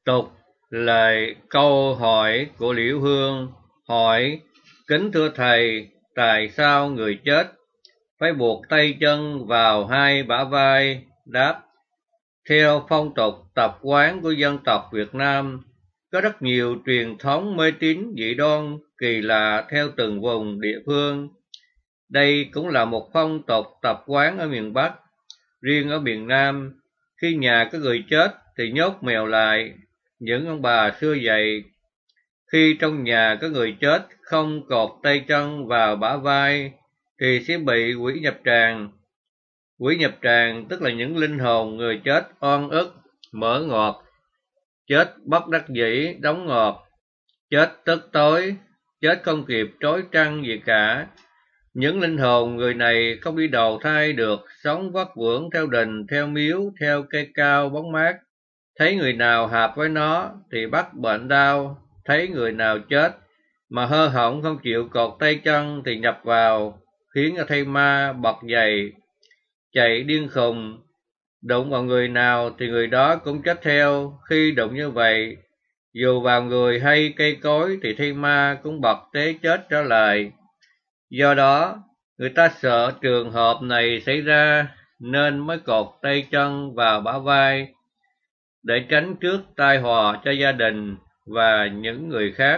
Tục lời câu hỏi của Liễu Hương hỏi: kính thưa thầy, tại sao người chết phải buộc tay chân vào hai bả vai? Đáp: theo phong tục tập quán của dân tộc Việt Nam, có rất nhiều truyền thống mê tín dị đoan kỳ lạ theo từng vùng địa phương. Đây cũng là một phong tục tập quán ở miền Bắc. Riêng ở miền Nam, khi nhà có người chết thì nhốt mèo lại. Những ông bà xưa dạy, khi trong nhà có người chết không cột tay chân vào bả vai thì sẽ bị quỷ nhập tràng. Quỷ nhập tràng tức là những linh hồn người chết oan ức, mở ngoặt, chết bất đắc dĩ đóng ngoặt, chết tức tối, chết không kịp trói trăng gì cả. Những linh hồn người này không đi đầu thai được, sống vất vưởng theo đình, theo miếu, theo cây cao bóng mát. Thấy người nào hợp với nó thì bắt bệnh đau, thấy người nào chết mà hơ họng không chịu cột tay chân thì nhập vào, khiến cho thây ma bật dậy, chạy điên khùng. Đụng vào người nào thì người đó cũng chết theo. Khi đụng như vậy, dù vào người hay cây cối thì thây ma cũng bật té chết trở lại. Do đó, người ta sợ trường hợp này xảy ra nên mới cột tay chân vào bả vai để tránh trước tai họa cho gia đình và những người khác.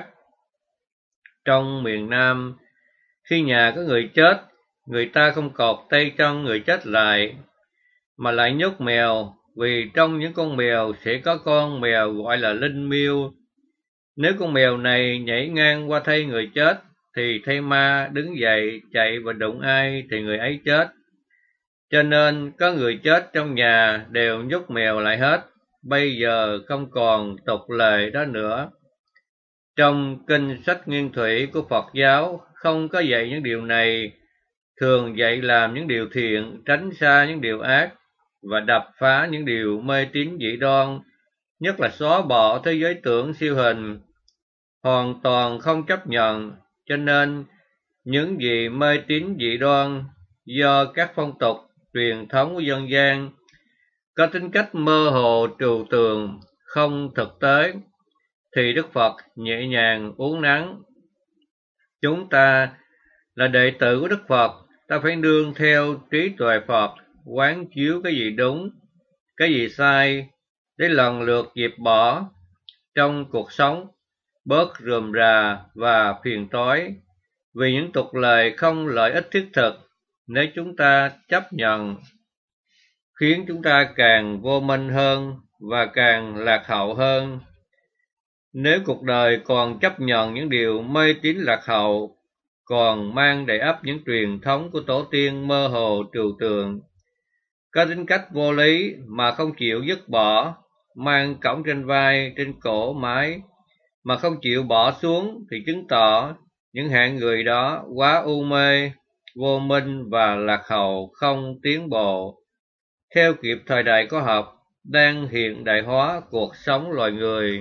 Trong miền Nam, khi nhà có người chết, người ta không cột tay chân người chết lại mà lại nhốt mèo, vì trong những con mèo sẽ có con mèo gọi là linh miêu. Nếu con mèo này nhảy ngang qua thây người chết thì thây ma đứng dậy chạy và đụng ai thì người ấy chết. Cho nên có người chết trong nhà đều nhốt mèo lại hết. Bây giờ không còn tục lệ đó nữa. Trong kinh sách Nguyên Thủy của Phật giáo không có dạy những điều này, thường dạy làm những điều thiện, tránh xa những điều ác và đập phá những điều mê tín dị đoan, nhất là xóa bỏ thế giới tưởng siêu hình, hoàn toàn không chấp nhận. Cho nên những gì mê tín dị đoan do các phong tục truyền thống của dân gian có tính cách mơ hồ trừu tượng, không thực tế, thì Đức Phật nhẹ nhàng uốn nắn. Chúng ta là đệ tử của Đức Phật, ta phải nương theo trí tuệ Phật, quán chiếu cái gì đúng, cái gì sai, để lần lượt dẹp bỏ trong cuộc sống, bớt rườm rà và phiền toái, vì những tục lệ không lợi ích thiết thực. Nếu chúng ta chấp nhận, khiến chúng ta càng vô minh hơn và càng lạc hậu hơn. Nếu cuộc đời còn chấp nhận những điều mê tín lạc hậu, còn mang đầy ắp những truyền thống của tổ tiên mơ hồ trừu tượng, có tính cách vô lý mà không chịu dứt bỏ, mang cõng trên vai, trên cổ mái mà không chịu bỏ xuống, thì chứng tỏ những hạng người đó quá u mê, vô minh và lạc hậu, không tiến bộ theo kịp thời đại khoa học đang hiện đại hóa cuộc sống loài người.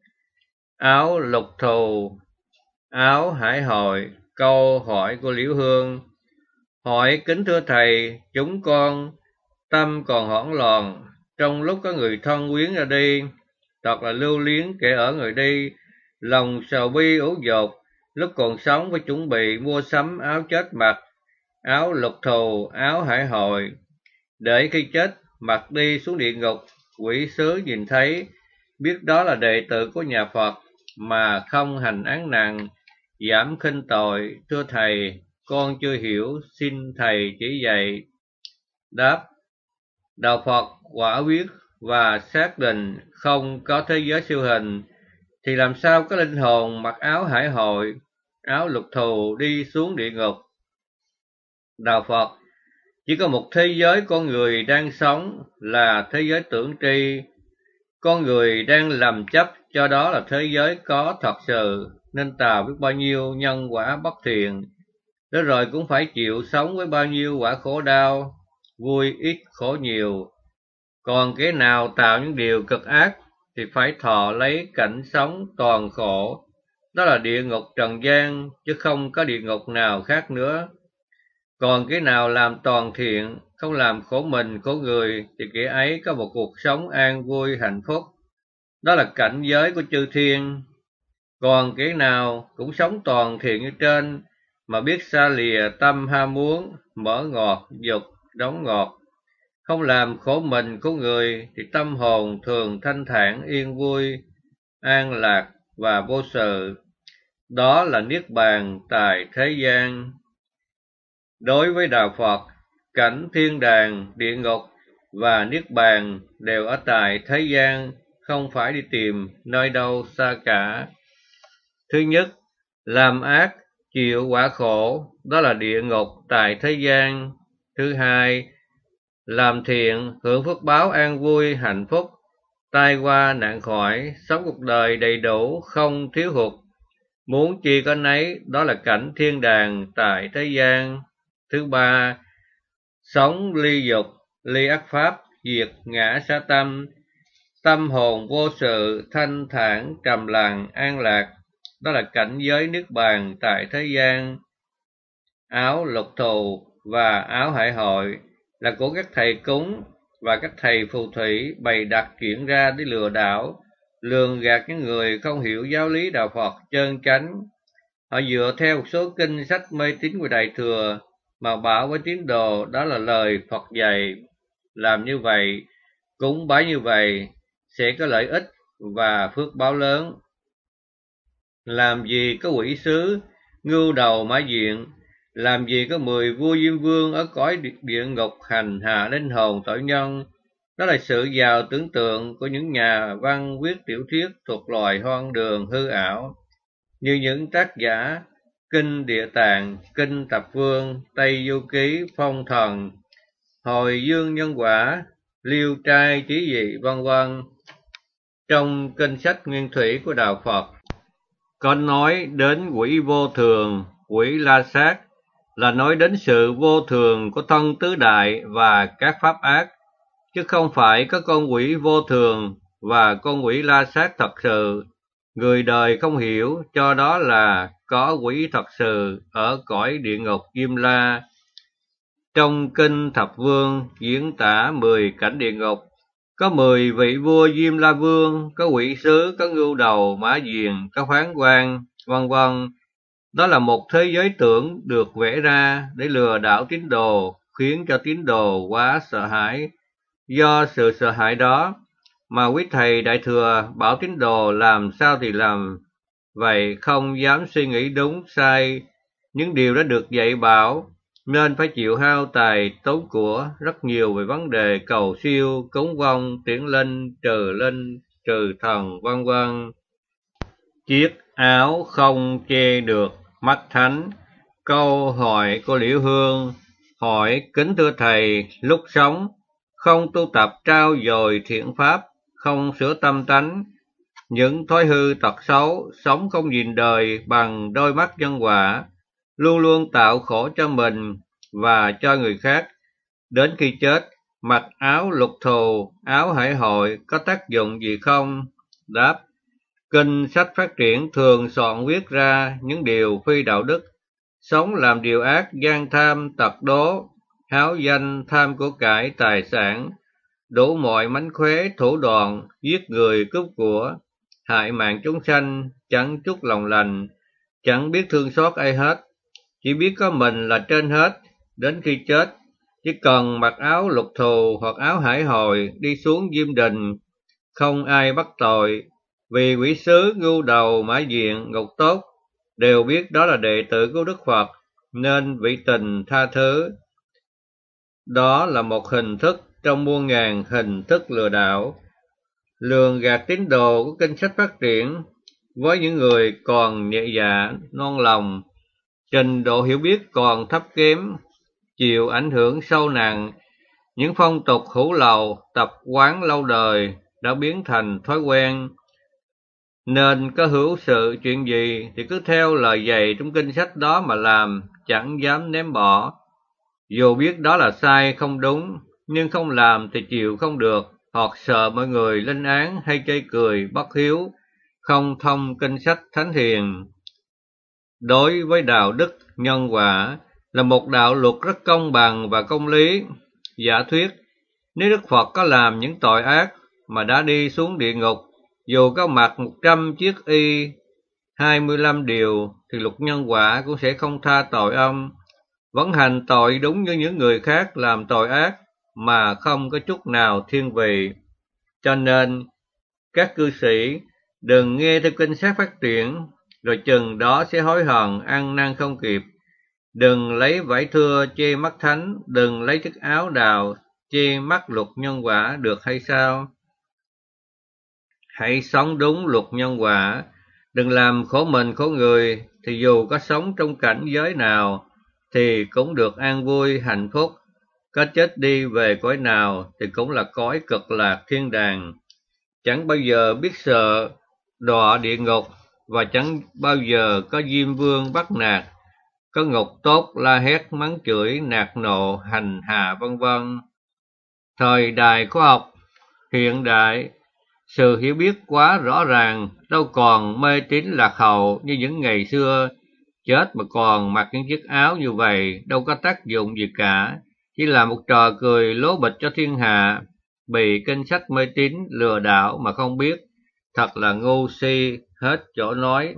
Áo lục thù, áo hải hội. Câu hỏi của Liễu Hương hỏi: kính thưa thầy, chúng con tâm còn hoảng loạn trong lúc có người thân quyến ra đi, thật là lưu luyến kẻ ở người đi, lòng sầu bi ủ dột. Lúc còn sống phải chuẩn bị mua sắm áo chết mặc, áo lục thù, áo hải hội, để khi chết mặc đi xuống địa ngục, quỷ sứ nhìn thấy biết đó là đệ tử của nhà Phật mà không hành án nặng, giảm khinh tội. Thưa thầy, con chưa hiểu, xin thầy chỉ dạy. Đáp: đạo Phật quả quyết và xác định không có thế giới siêu hình, thì làm sao có linh hồn mặc áo hải hội, áo lục thù đi xuống địa ngục. Đạo Phật chỉ có một thế giới con người đang sống là thế giới tưởng tri. Con người đang lầm chấp cho đó là thế giới có thật sự, nên tạo biết bao nhiêu nhân quả bất thiện, đó rồi cũng phải chịu sống với bao nhiêu quả khổ đau, vui ít khổ nhiều. Còn kẻ nào tạo những điều cực ác thì phải thọ lấy cảnh sống toàn khổ, đó là địa ngục trần gian, chứ không có địa ngục nào khác nữa. Còn kẻ nào làm toàn thiện, không làm khổ mình khổ người, thì kẻ ấy có một cuộc sống an vui hạnh phúc. đó là cảnh giới của chư thiên. Còn kẻ nào cũng sống toàn thiện như trên, mà biết xa lìa tâm ham muốn, mở ngọt, dục, đóng ngọt, không làm khổ mình của người, thì tâm hồn thường thanh thản, yên vui, an lạc và vô sự. Đó là niết bàn tại thế gian. Đối với đạo Phật, cảnh thiên đàng, địa ngục và niết bàn đều ở tại thế gian, không phải đi tìm nơi đâu xa cả. Thứ nhất, làm ác chịu quả khổ, đó là địa ngục tại thế gian. Thứ hai, làm thiện hưởng phước báo an vui hạnh phúc, tai qua nạn khỏi, sống cuộc đời đầy đủ không thiếu hụt, muốn chi có nấy, đó là cảnh thiên đàng tại thế gian. Thứ ba, sống ly dục, ly ác pháp, diệt ngã sa tâm, tâm hồn vô sự, thanh thản, trầm lặng, an lạc, đó là cảnh giới niết bàn tại thế gian. Áo lục thù và áo hải hội là của các thầy cúng và các thầy phù thủy bày đặt chuyện ra để lừa đảo, lường gạt những người không hiểu giáo lý đạo Phật chân chánh. Họ dựa theo một số kinh sách mê tín của Đại Thừa mà bảo với tín đồ đó là lời Phật dạy. Làm như vậy, cúng bái như vậy sẽ có lợi ích và phước báo lớn. Làm gì có quỷ sứ, ngưu đầu mã diện, làm gì có 10 vua Diêm Vương ở cõi địa ngục hành hạ linh hồn tội nhân. Đó là sự giàu tưởng tượng của những nhà văn viết tiểu thuyết thuộc loài hoang đường hư ảo, như những tác giả Kinh Địa Tạng, Kinh Tập Vương, Tây Du Ký, Phong Thần, Hồi Dương Nhân Quả, Liêu Trai Trí Dị, vân vân. Trong kinh sách Nguyên Thủy của đạo Phật có nói đến quỷ vô thường, quỷ la sát, là nói đến sự vô thường của thân tứ đại và các pháp ác, chứ không phải có con quỷ vô thường và con quỷ la sát thật sự. Người đời không hiểu, cho đó là có quỷ thật sự ở cõi địa ngục Diêm La. Trong kinh Thập Vương diễn tả 10 cảnh địa ngục, có 10 vị vua Diêm La Vương, có quỷ sứ, có ngưu đầu, mã diền, có phán quan, vân vân. Đó là một thế giới tưởng được vẽ ra để lừa đảo tín đồ, khiến cho tín đồ quá sợ hãi. Do sự sợ hãi đó mà quý thầy Đại Thừa bảo tín đồ làm sao thì làm, vậy không dám suy nghĩ đúng sai những điều đã được dạy bảo, nên phải chịu hao tài tốn của rất nhiều về vấn đề cầu siêu, cúng vong, tiễn linh, trừ thần, vân vân. Chiếc áo không che được mắt thánh. Câu hỏi của Liễu Hương hỏi: kính thưa thầy, lúc sống không tu tập trau dồi thiện pháp, không sửa tâm tánh, những thói hư tật xấu, sống không nhìn đời bằng đôi mắt nhân quả, luôn luôn tạo khổ cho mình và cho người khác. Đến khi chết, mặc áo lục thù, áo hải hội có tác dụng gì không? Đáp: kinh sách phát triển thường soạn viết ra những điều phi đạo đức, sống làm điều ác, gian tham, tật đố, háo danh, tham của cải tài sản, đủ mọi mánh khóe thủ đoạn, giết người cướp của, hại mạng chúng sanh, chẳng chút lòng lành, chẳng biết thương xót ai hết, chỉ biết có mình là trên hết. Đến khi chết, chỉ cần mặc áo lục thù hoặc áo hải hồi đi xuống Diêm Đình, không ai bắt tội, vì quỷ sứ, ngưu đầu, mã diện, ngục tốt đều biết đó là đệ tử của Đức Phật, nên vĩ tình tha thứ. Đó là một hình thức trong muôn ngàn hình thức lừa đảo, lường gạt tín đồ của kinh sách phát triển. Với những người còn nhẹ dạ, non lòng, trình độ hiểu biết còn thấp kém, chịu ảnh hưởng sâu nặng, những phong tục hủ lậu, tập quán lâu đời đã biến thành thói quen, nên có hữu sự chuyện gì thì cứ theo lời dạy trong kinh sách đó mà làm, chẳng dám ném bỏ. Dù biết đó là sai không đúng, nhưng không làm thì chịu không được, hoặc sợ mọi người lên án hay chê cười bất hiếu, không thông kinh sách thánh hiền. Đối với đạo đức nhân quả là một đạo luật rất công bằng và công lý. Giả thuyết, nếu Đức Phật có làm những tội ác mà đã đi xuống địa ngục, Dù có mặc 100 chiếc y, 25 điều, thì luật nhân quả cũng sẽ không tha tội ông. Vẫn hành tội đúng như những người khác làm tội ác, mà không có chút nào thiên vị. Cho nên, các cư sĩ đừng nghe theo kinh sách phát triển, rồi chừng đó sẽ hối hận ăn năn không kịp. Đừng lấy vải thưa che mắt thánh, đừng lấy chiếc áo đào che mắt luật nhân quả, được hay sao? Hãy sống đúng luật nhân quả, đừng làm khổ mình khổ người, thì dù có sống trong cảnh giới nào thì cũng được an vui hạnh phúc, có chết đi về cõi nào thì cũng là cõi cực lạc thiên đàng, chẳng bao giờ biết sợ đọa địa ngục, và chẳng bao giờ có diêm vương bắt nạt, có ngục tốt la hét mắng chửi nạt nộ hành hạ vân vân. Thời đại khoa học hiện đại, sự hiểu biết quá rõ ràng, đâu còn mê tín lạc hậu như những ngày xưa. Chết mà còn mặc những chiếc áo như vậy đâu có tác dụng gì cả, chỉ là một trò cười lố bịch cho thiên hạ. Bị kinh sách mê tín lừa đảo mà không biết, thật là ngu si hết chỗ nói.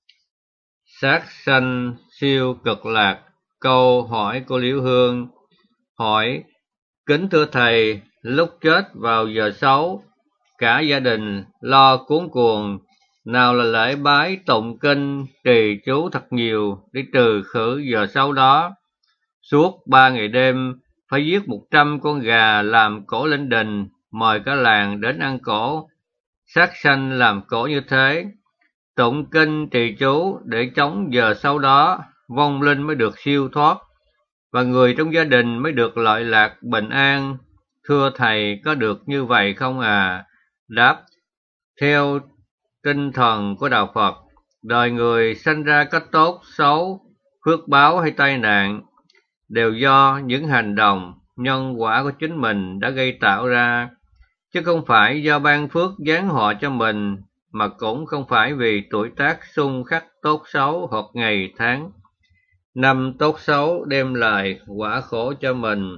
Sát sanh siêu cực lạc. Câu hỏi cô Liễu Hương. Hỏi: kính thưa thầy, lúc chết vào giờ xấu, cả gia đình lo cuống cuồng, nào là lễ bái tụng kinh trì chú thật nhiều để trừ khử giờ xấu đó. Suốt 3 ngày đêm phải giết 100 con gà làm cổ linh đình, mời cả làng đến ăn cổ. Sát sanh làm cổ như thế, tụng kinh trì chú để chống giờ xấu đó, vong linh mới được siêu thoát, và người trong gia đình mới được lợi lạc bình an. Thưa thầy, có được như vậy không à? Đáp: theo tinh thần của đạo Phật, đời người sanh ra có tốt, xấu, phước báo hay tai nạn đều do những hành động, nhân quả của chính mình đã gây tạo ra, chứ không phải do ban phước giáng họa cho mình, mà cũng không phải vì tuổi tác xung khắc tốt xấu hoặc ngày tháng năm tốt xấu đem lại quả khổ cho mình.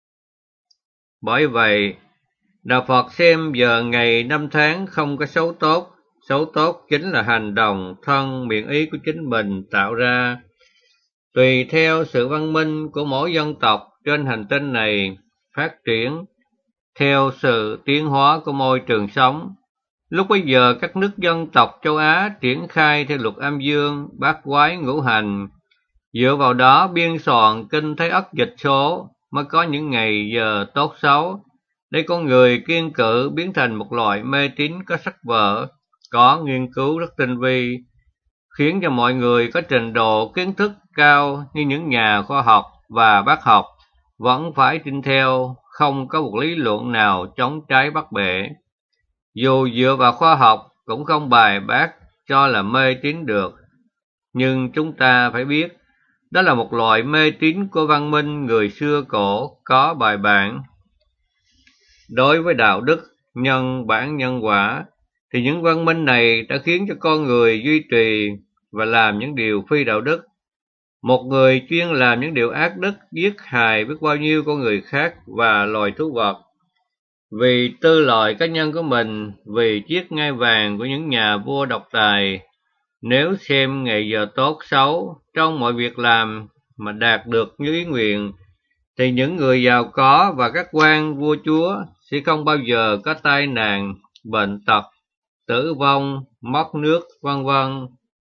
Bởi vậy, đạo Phật xem giờ ngày năm tháng không có xấu tốt chính là hành động thân miệng ý của chính mình tạo ra. Tùy theo sự văn minh của mỗi dân tộc trên hành tinh này phát triển, theo sự tiến hóa của môi trường sống, lúc bấy giờ các nước dân tộc châu Á triển khai theo luật âm dương, bát quái ngũ hành, dựa vào đó biên soạn kinh Thái Ất dịch số, mới có những ngày giờ tốt xấu, để con người kiêng cự biến thành một loại mê tín có sách vở, có nghiên cứu rất tinh vi, khiến cho mọi người có trình độ kiến thức cao như những nhà khoa học và bác học vẫn phải tin theo, không có một lý luận nào chống trái bắc bệ. Dù dựa vào khoa học cũng không bài bác cho là mê tín được, nhưng chúng ta phải biết đó là một loại mê tín của văn minh người xưa cổ có bài bản. Đối với đạo đức, nhân bản nhân quả, thì những văn minh này đã khiến cho con người duy trì và làm những điều phi đạo đức. Một người chuyên làm những điều ác đức, giết hại biết bao nhiêu con người khác và loài thú vật, vì tư lợi cá nhân của mình, vì chiếc ngai vàng của những nhà vua độc tài. Nếu xem ngày giờ tốt xấu trong mọi việc làm mà đạt được như ý nguyện, thì những người giàu có và các quan vua chúa sẽ không bao giờ có tai nạn, bệnh tật, tử vong, mất nước, vân vân.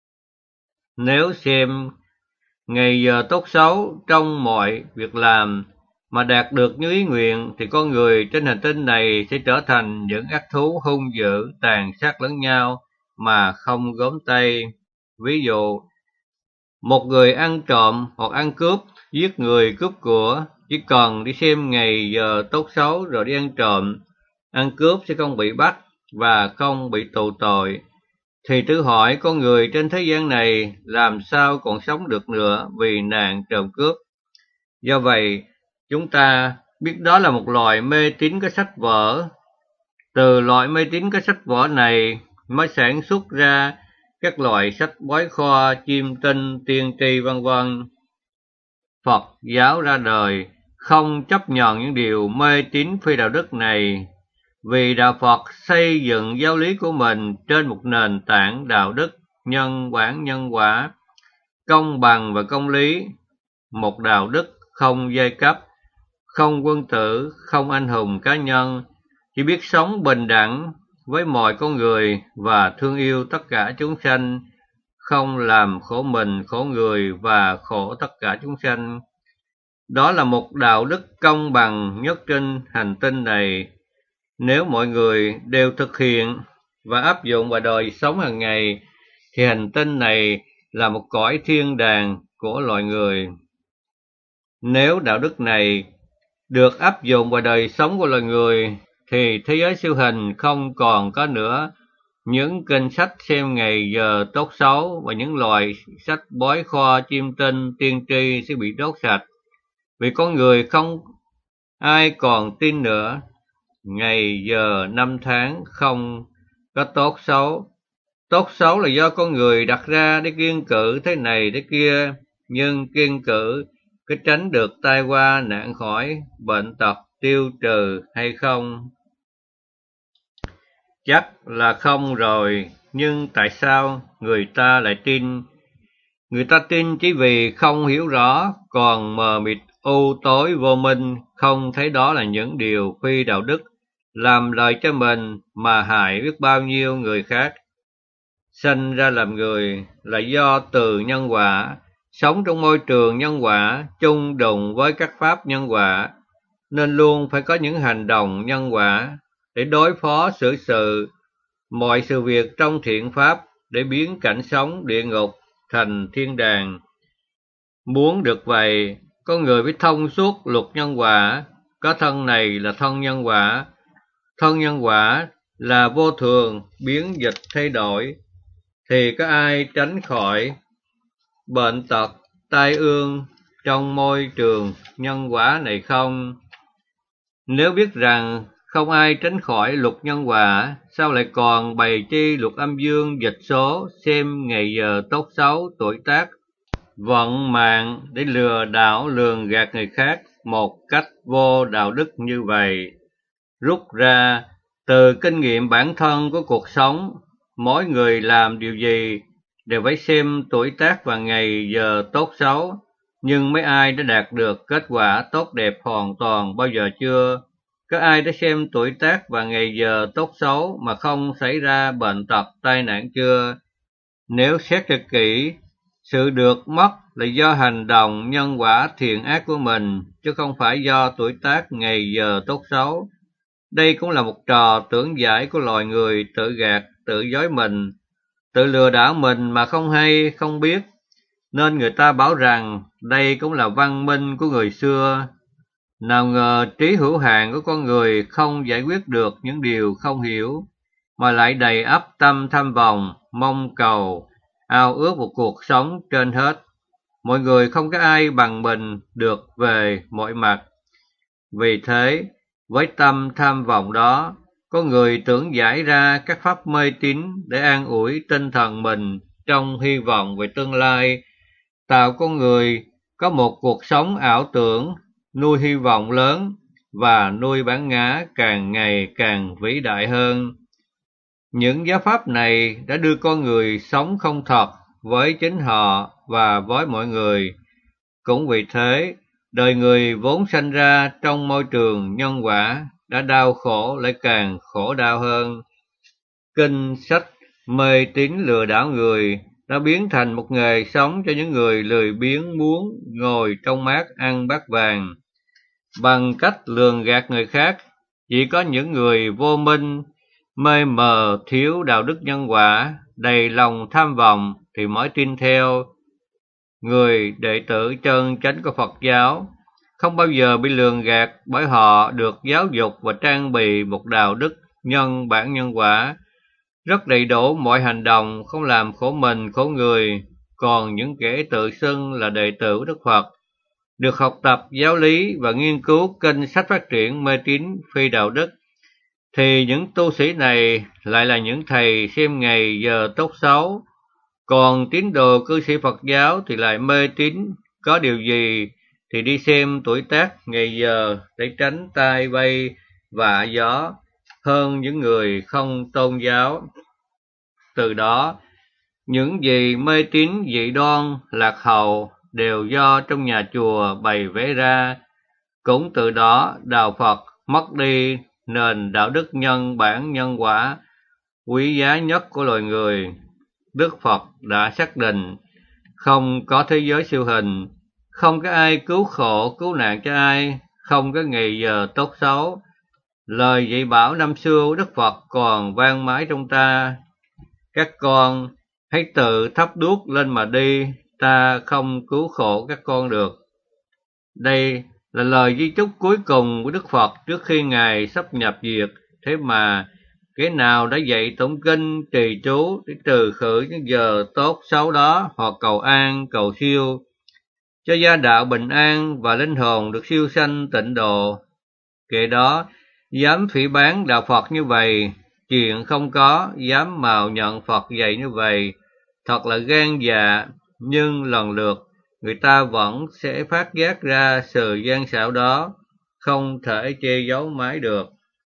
Nếu xem ngày giờ tốt xấu trong mọi việc làm mà đạt được như ý nguyện, thì con người trên hành tinh này sẽ trở thành những ác thú hung dữ, tàn sát lẫn nhau mà không gớm tay. Ví dụ, một người ăn trộm hoặc ăn cướp, giết người cướp của, chỉ cần đi xem ngày giờ tốt xấu rồi đi ăn trộm, ăn cướp sẽ không bị bắt và không bị tù tội, thì thử hỏi con người trên thế gian này làm sao còn sống được nữa vì nạn trộm cướp. Do vậy, chúng ta biết đó là một loại mê tín có sách vở. Từ loại mê tín có sách vở này mới sản xuất ra các loại sách bói khoa, chiêm tinh, tiên tri vân vân. Phật giáo ra đời không chấp nhận những điều mê tín phi đạo đức này, Vì Đạo Phật xây dựng giáo lý của mình trên một nền tảng đạo đức, nhân bản nhân quả, công bằng và công lý, một đạo đức không giai cấp, không quân tử, không anh hùng cá nhân, chỉ biết sống bình đẳng với mọi con người và thương yêu tất cả chúng sanh, không làm khổ mình, khổ người và khổ tất cả chúng sanh. Đó là một đạo đức công bằng nhất trên hành tinh này. Nếu mọi người đều thực hiện và áp dụng vào đời sống hàng ngày, thì hành tinh này là một cõi thiên đàng của loài người. Nếu đạo đức này được áp dụng vào đời sống của loài người, thì thế giới siêu hình không còn có nữa những kênh sách xem ngày giờ tốt xấu, và những loại sách bói kho chim tinh tiên tri sẽ bị đốt sạch, vì con người không ai còn tin nữa. Ngày giờ năm tháng không có tốt xấu. Tốt xấu là do con người đặt ra để kiêng cữ thế này thế kia, nhưng kiêng cữ có tránh được tai qua nạn khỏi, bệnh tật tiêu trừ hay không? Chắc là không rồi, nhưng tại sao người ta lại tin? Người ta tin chỉ vì không hiểu rõ, còn mờ mịt u tối vô minh, không thấy đó là những điều phi đạo đức, làm lợi cho mình mà hại biết bao nhiêu người khác. Sanh ra làm người là do từ nhân quả, sống trong môi trường nhân quả, chung đụng với các pháp nhân quả, nên luôn phải có những hành động nhân quả để đối phó xử sự mọi sự việc trong thiện pháp, để biến cảnh sống địa ngục thành thiên đàng. Muốn được vậy, con người phải thông suốt luật nhân quả, có thân này là thân nhân quả. Thân nhân quả là vô thường, biến dịch thay đổi, thì có ai tránh khỏi bệnh tật, tai ương trong môi trường nhân quả này không? Nếu biết rằng không ai tránh khỏi luật nhân quả, sao lại còn bày chi luật âm dương dịch số, xem ngày giờ tốt xấu, tuổi tác, vận mạng để lừa đảo lường gạt người khác một cách vô đạo đức như vậy? Rút ra từ kinh nghiệm bản thân của cuộc sống, mỗi người làm điều gì đều phải xem tuổi tác và ngày giờ tốt xấu, nhưng mấy ai đã đạt được kết quả tốt đẹp hoàn toàn bao giờ chưa? Có ai đã xem tuổi tác và ngày giờ tốt xấu mà không xảy ra bệnh tật tai nạn chưa? Nếu xét cho kỹ, sự được mất là do hành động nhân quả thiện ác của mình, chứ không phải do tuổi tác ngày giờ tốt xấu. Đây cũng là một trò tưởng giải của loài người, tự gạt, tự dối mình, tự lừa đảo mình mà không hay, không biết. Nên người ta bảo rằng đây cũng là văn minh của người xưa. Nào ngờ trí hữu hạn của con người không giải quyết được những điều không hiểu, mà lại đầy ắp tâm tham vọng, mong cầu, ao ước một cuộc sống trên hết. Mọi người không có ai bằng mình được về mọi mặt. Vì thế, với tâm tham vọng đó, có người tưởng giải ra các pháp mê tín để an ủi tinh thần mình trong hy vọng về tương lai, tạo con người có một cuộc sống ảo tưởng, nuôi hy vọng lớn và nuôi bản ngã càng ngày càng vĩ đại hơn. Những giáo pháp này đã đưa con người sống không thật với chính họ và với mọi người. Cũng vì thế, đời người vốn sanh ra trong môi trường nhân quả đã đau khổ lại càng khổ đau hơn. Kinh sách mê tín lừa đảo người đã biến thành một nghề sống cho những người lười biếng muốn ngồi trong mát ăn bát vàng. Bằng cách lường gạt người khác, chỉ có những người vô minh, mê mờ, thiếu đạo đức nhân quả, đầy lòng tham vọng thì mới tin theo. Người đệ tử chân chánh của Phật giáo không bao giờ bị lường gạt, bởi họ được giáo dục và trang bị một đạo đức nhân bản nhân quả rất đầy đủ. Mọi hành động không làm khổ mình, khổ người. Còn những kẻ tự xưng là đệ tử Đức Phật, được học tập giáo lý và nghiên cứu kinh sách phát triển mê tín phi đạo đức, thì những tu sĩ này lại là những thầy xem ngày giờ tốt xấu. Còn tín đồ cư sĩ Phật giáo thì lại mê tín, có điều gì thì đi xem tuổi tác ngày giờ để tránh tai bay vạ gió, hơn những người không tôn giáo. Từ đó, những gì mê tín dị đoan lạc hậu đều do trong nhà chùa bày vẽ ra, cũng từ đó đạo Phật mất đi nền đạo đức nhân bản nhân quả quý giá nhất của loài người. Đức Phật đã xác định không có thế giới siêu hình, không có ai cứu khổ cứu nạn cho ai, không có ngày giờ tốt xấu. Lời dạy bảo năm xưa của Đức Phật còn vang mãi trong ta: các con hãy tự thắp đuốc lên mà đi, ta không cứu khổ các con được. Đây là lời di chúc cuối cùng của Đức Phật trước khi Ngài sắp nhập diệt. Thế mà kẻ nào đã dạy tụng kinh trì chú để trừ khử những giờ tốt xấu đó, hoặc cầu an cầu siêu cho gia đạo bình an và linh hồn được siêu sanh tịnh độ, kẻ đó dám phỉ báng đạo Phật như vậy, chuyện không có, dám mạo nhận Phật dạy như vậy, thật là gan dạ. Nhưng lần lượt người ta vẫn sẽ phát giác ra sự gian xảo đó, không thể che giấu mãi được.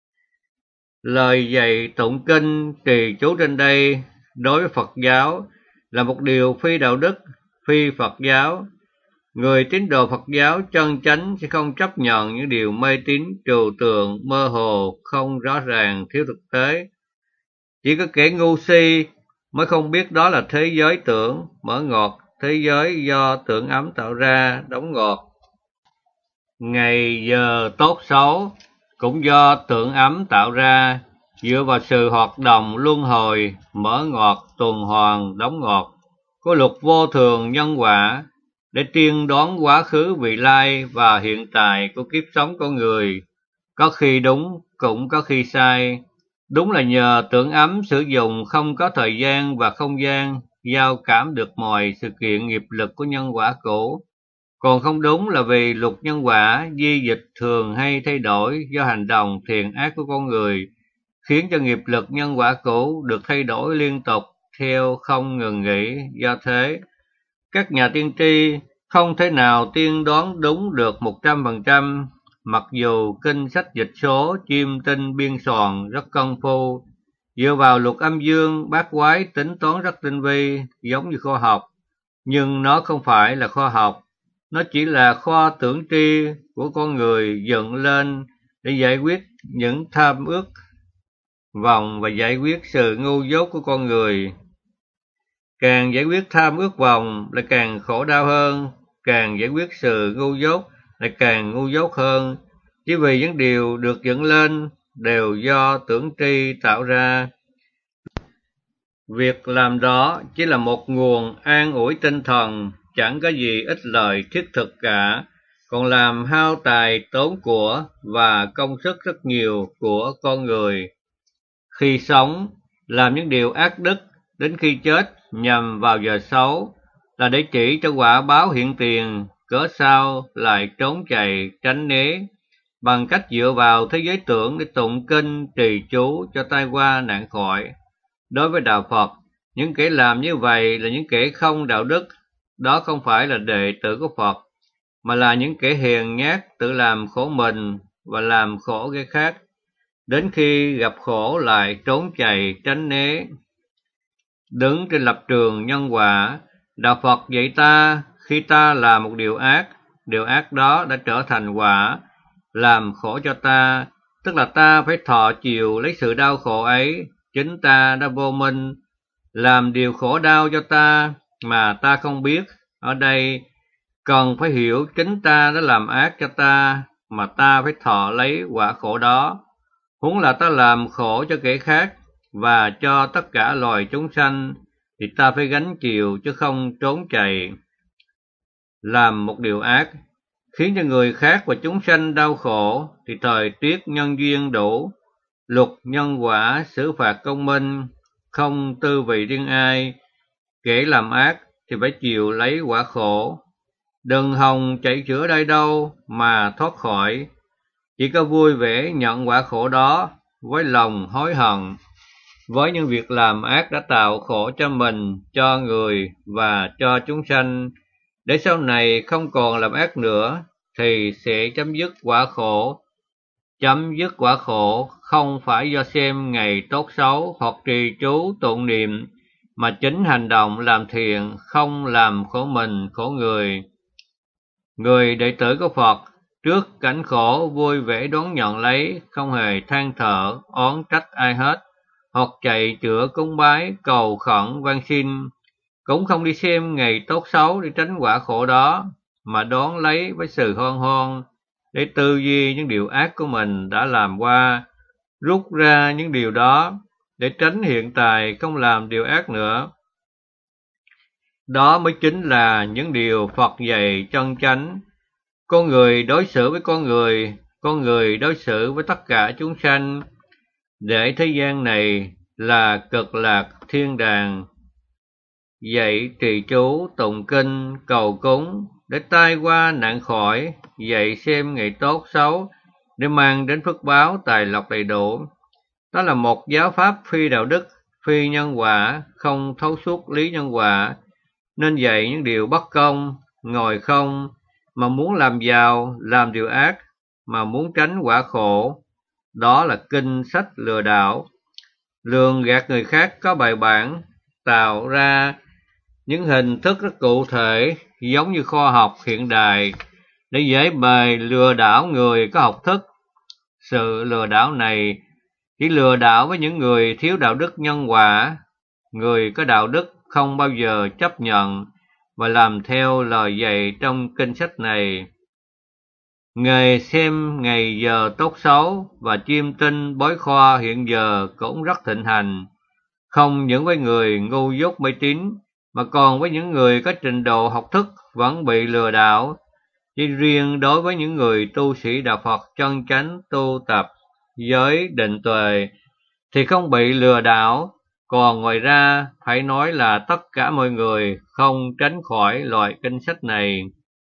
Lời dạy tụng kinh trì chú trên đây đối với Phật giáo là một điều phi đạo đức, phi Phật giáo. Người tín đồ Phật giáo chân chánh sẽ không chấp nhận những điều mê tín trừu tượng, mơ hồ, không rõ ràng, thiếu thực tế. Chỉ có kẻ ngu si mới không biết đó là thế giới tưởng, mở ngọt, thế giới do tưởng ấm tạo ra, đóng ngọt. Ngày giờ tốt xấu cũng do tưởng ấm tạo ra, dựa vào sự hoạt động luân hồi, mở ngọt, tuần hoàn, đóng ngọt, của luật vô thường nhân quả, để tiên đoán quá khứ vị lai và hiện tại của kiếp sống con người. Có khi đúng, cũng có khi sai. Đúng là nhờ tưởng ấm sử dụng không có thời gian và không gian, giao cảm được mọi sự kiện nghiệp lực của nhân quả cũ. Còn không đúng là vì luật nhân quả di dịch thường hay thay đổi do hành động thiện ác của con người, khiến cho nghiệp lực nhân quả cũ được thay đổi liên tục theo không ngừng nghỉ. Do thế, các nhà tiên tri không thể nào tiên đoán đúng được 100%, mặc dù kinh sách dịch số, chiêm tinh, biên soạn rất công phu, dựa vào luật âm dương, bát quái tính toán rất tinh vi, giống như khoa học, nhưng nó không phải là khoa học. Nó chỉ là kho tưởng tri của con người dựng lên để giải quyết những tham ước vọng và giải quyết sự ngu dốt của con người. Càng giải quyết tham ước vọng lại càng khổ đau hơn, càng giải quyết sự ngu dốt lại càng ngu dốt hơn, chỉ vì những điều được dựng lên đều do tưởng tri tạo ra. Việc làm đó chỉ là một nguồn an ủi tinh thần, chẳng có gì ích lợi thiết thực cả, còn làm hao tài tốn của và công sức rất nhiều của con người. Khi sống, làm những điều ác đức, đến khi chết nhằm vào giờ xấu, là để chỉ cho quả báo hiện tiền, cớ sao lại trốn chạy tránh né, bằng cách dựa vào thế giới tưởng để tụng kinh trì chú cho tai qua nạn khỏi. Đối với đạo Phật, những kẻ làm như vậy là những kẻ không đạo đức, đó không phải là đệ tử của Phật, mà là những kẻ hèn nhát tự làm khổ mình và làm khổ người khác, đến khi gặp khổ lại trốn chạy tránh né. Đứng trên lập trường nhân quả, đạo Phật dạy ta khi ta làm một điều ác đó đã trở thành quả, làm khổ cho ta, tức là ta phải thọ chịu lấy sự đau khổ ấy. Chính ta đã vô minh, làm điều khổ đau cho ta mà ta không biết. Ở đây cần phải hiểu chính ta đã làm ác cho ta mà ta phải thọ lấy quả khổ đó. Huống là ta làm khổ cho kẻ khác và cho tất cả loài chúng sanh, thì ta phải gánh chịu chứ không trốn chạy. Làm một điều ác khiến cho người khác và chúng sanh đau khổ thì thời tiết nhân duyên đủ, luật nhân quả xử phạt công minh, không tư vị riêng ai. Kẻ làm ác thì phải chịu lấy quả khổ. Đừng hòng chạy chữa đây đâu mà thoát khỏi, chỉ có vui vẻ nhận quả khổ đó với lòng hối hận. Với những việc làm ác đã tạo khổ cho mình, cho người và cho chúng sanh, để sau này không còn làm ác nữa thì sẽ chấm dứt quả khổ. chấm dứt quả khổ không phải do xem ngày tốt xấu hoặc trì chú tụng niệm, mà chính hành động làm thiện, không làm khổ mình, khổ người. Người đệ tử của Phật, trước cảnh khổ vui vẻ đón nhận lấy, không hề than thở, oán trách ai hết, hoặc chạy chữa cúng bái, cầu khẩn van xin, cũng không đi xem ngày tốt xấu để tránh quả khổ đó, mà đón lấy với sự hoan hoan, để tư duy những điều ác của mình đã làm qua, rút ra những điều đó, để tránh hiện tại không làm điều ác nữa. Đó mới chính là những điều Phật dạy chân chánh. Con người đối xử với con người đối xử với tất cả chúng sanh, để thế gian này là cực lạc thiên đàng. Dạy trì chú, tụng kinh, cầu cúng, để tai qua nạn khỏi, dạy xem ngày tốt xấu, để mang đến phước báo tài lộc đầy đủ. Đó là một giáo pháp phi đạo đức, phi nhân quả, không thấu suốt lý nhân quả, nên dạy những điều bất công, ngồi không, mà muốn làm giàu, làm điều ác, mà muốn tránh quả khổ. Đó là kinh sách lừa đảo, lường gạt người khác có bài bản, tạo ra những hình thức rất cụ thể, giống như khoa học hiện đại, để dễ bề lừa đảo người có học thức. Sự lừa đảo này chỉ lừa đảo với những người thiếu đạo đức nhân quả. Người có đạo đức không bao giờ chấp nhận và làm theo lời dạy trong kinh sách này. Nghề xem ngày giờ tốt xấu và chiêm tinh bói khoa hiện giờ cũng rất thịnh hành, không những với người ngu dốt mê tín, mà còn với những người có trình độ học thức vẫn bị lừa đảo. Chỉ riêng đối với những người tu sĩ đạo Phật chân chánh tu tập giới định tuệ thì không bị lừa đảo, còn ngoài ra phải nói là tất cả mọi người không tránh khỏi loại kinh sách này.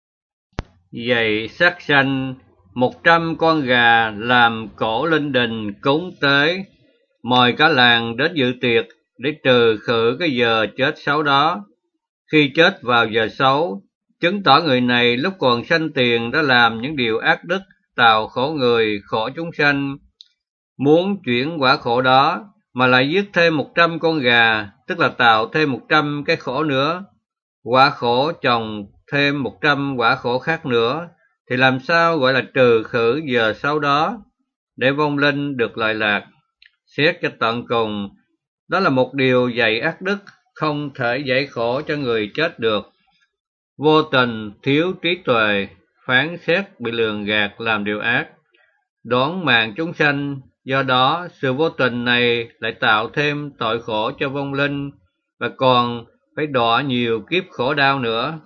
Dạy sát sanh 100 con gà làm cổ linh đình cúng tế, mời cả làng đến dự tiệc để trừ khử cái giờ chết xấu đó. Khi chết vào giờ xấu, chứng tỏ người này lúc còn sanh tiền đã làm những điều ác đức, tạo khổ người, khổ chúng sanh. Muốn chuyển quả khổ đó mà lại giết thêm 100 con gà, tức là tạo thêm 100 cái khổ nữa. Quả khổ chồng thêm 100 quả khổ khác nữa, thì làm sao gọi là trừ khử giờ xấu đó, để vong linh được lợi lạc. Xét cho tận cùng, đó là một điều dạy ác đức, không thể giải khổ cho người chết được. Vô tình, thiếu trí tuệ, phán xét bị lường gạt làm điều ác, đoán mạng chúng sanh. Do đó, sự vô tình này lại tạo thêm tội khổ cho vong linh, và còn phải đọa nhiều kiếp khổ đau nữa.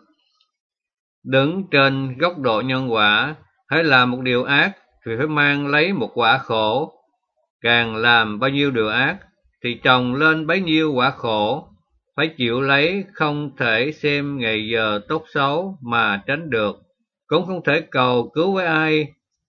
Đứng trên góc độ nhân quả, hãy làm một điều ác thì phải mang lấy một quả khổ. Càng làm bao nhiêu điều ác thì chồng lên bấy nhiêu quả khổ, phải chịu lấy, không thể xem ngày giờ tốt xấu mà tránh được, cũng không thể cầu cứu với ai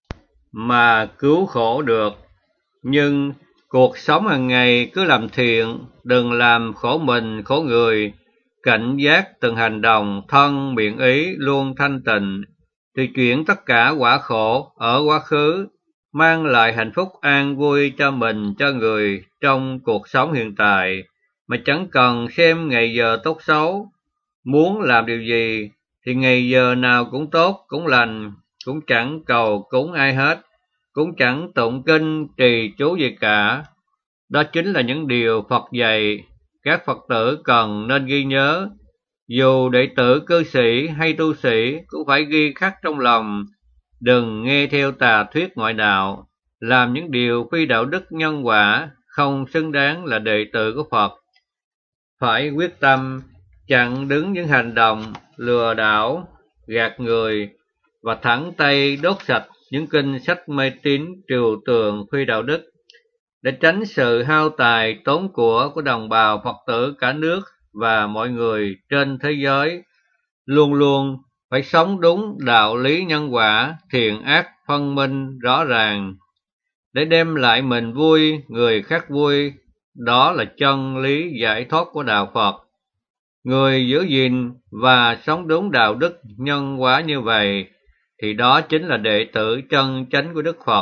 mà cứu khổ được. Nhưng cuộc sống hàng ngày cứ làm thiện, đừng làm khổ mình, khổ người, cảnh giác từng hành động, thân, miệng, ý luôn thanh tịnh, thì chuyển tất cả quả khổ ở quá khứ, mang lại hạnh phúc an vui cho mình, cho người trong cuộc sống hiện tại, mà chẳng cần xem ngày giờ tốt xấu. Muốn làm điều gì thì ngày giờ nào cũng tốt, cũng lành, cũng chẳng cầu cúng ai hết, cũng chẳng tụng kinh trì chú gì cả. Đó chính là những điều Phật dạy, các Phật tử cần nên ghi nhớ. Dù đệ tử cư sĩ hay tu sĩ cũng phải ghi khắc trong lòng, đừng nghe theo tà thuyết ngoại đạo, làm những điều phi đạo đức nhân quả, không xứng đáng là đệ tử của Phật. Phải quyết tâm chặn đứng những hành động lừa đảo, gạt người, và thẳng tay đốt sạch những kinh sách mê tín trừu tượng phi đạo đức, để tránh sự hao tài tốn của đồng bào Phật tử cả nước và mọi người trên thế giới. Luôn luôn phải sống đúng đạo lý nhân quả, thiện ác phân minh rõ ràng, để đem lại mình vui, người khác vui. Đó là chân lý giải thoát của đạo Phật. Người giữ gìn và sống đúng đạo đức nhân quả như vậy, thì đó chính là đệ tử chân chánh của Đức Phật,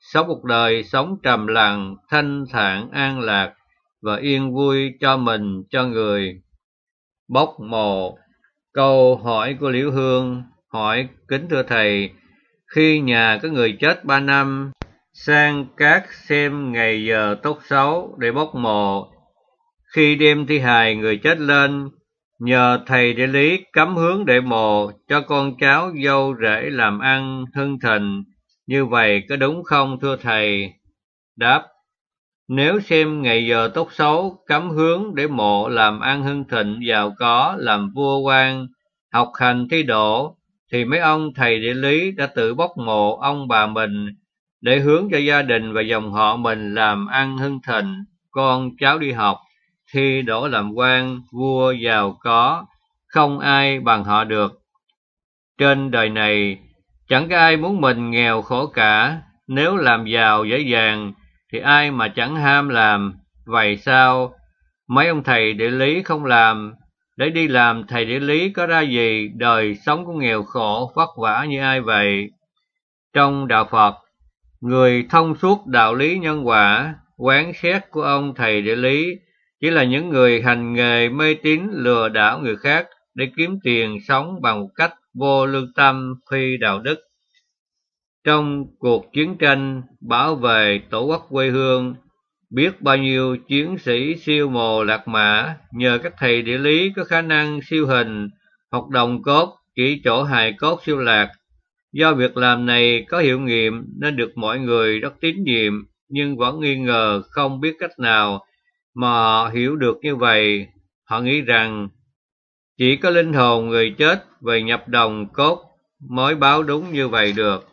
sống một đời sống trầm lặng, thanh thản, an lạc và yên vui cho mình, cho người. Bốc mộ. Câu hỏi của Liễu Hương hỏi: kính thưa thầy, khi nhà có người chết 3 năm, sang các xem ngày giờ tốt xấu để bốc mộ. Khi đem thi hài người chết lên, nhờ thầy địa lý cắm hướng để mộ cho con cháu dâu rể làm ăn hưng thịnh, như vậy có đúng không thưa thầy? Đáp: nếu xem ngày giờ tốt xấu, cắm hướng để mộ làm ăn hưng thịnh, giàu có, làm vua quan, học hành thi đỗ, thì mấy ông thầy địa lý đã tự bốc mộ ông bà mình để hướng cho gia đình và dòng họ mình làm ăn hưng thịnh, con cháu đi học, thi đỗ làm quan, vua giàu có, không ai bằng họ được. Trên đời này, chẳng có ai muốn mình nghèo khổ cả, nếu làm giàu dễ dàng thì ai mà chẳng ham làm. Vậy sao mấy ông thầy địa lý không làm? Để đi làm thầy địa lý có ra gì, đời sống cũng nghèo khổ, vất vả như ai vậy? Trong đạo Phật, người thông suốt đạo lý nhân quả, quán xét của ông thầy địa lý chỉ là những người hành nghề mê tín lừa đảo người khác để kiếm tiền sống bằng một cách vô lương tâm, phi đạo đức. Trong cuộc chiến tranh bảo vệ tổ quốc quê hương, biết bao nhiêu chiến sĩ siêu mồ lạc mã nhờ các thầy địa lý có khả năng siêu hình hoặc đồng cốt chỉ chỗ hài cốt siêu lạc. Do việc làm này có hiệu nghiệm nên được mọi người rất tín nhiệm, nhưng vẫn nghi ngờ không biết cách nào mà họ hiểu được như vậy. Họ nghĩ rằng chỉ có linh hồn người chết về nhập đồng cốt mới báo đúng như vậy được.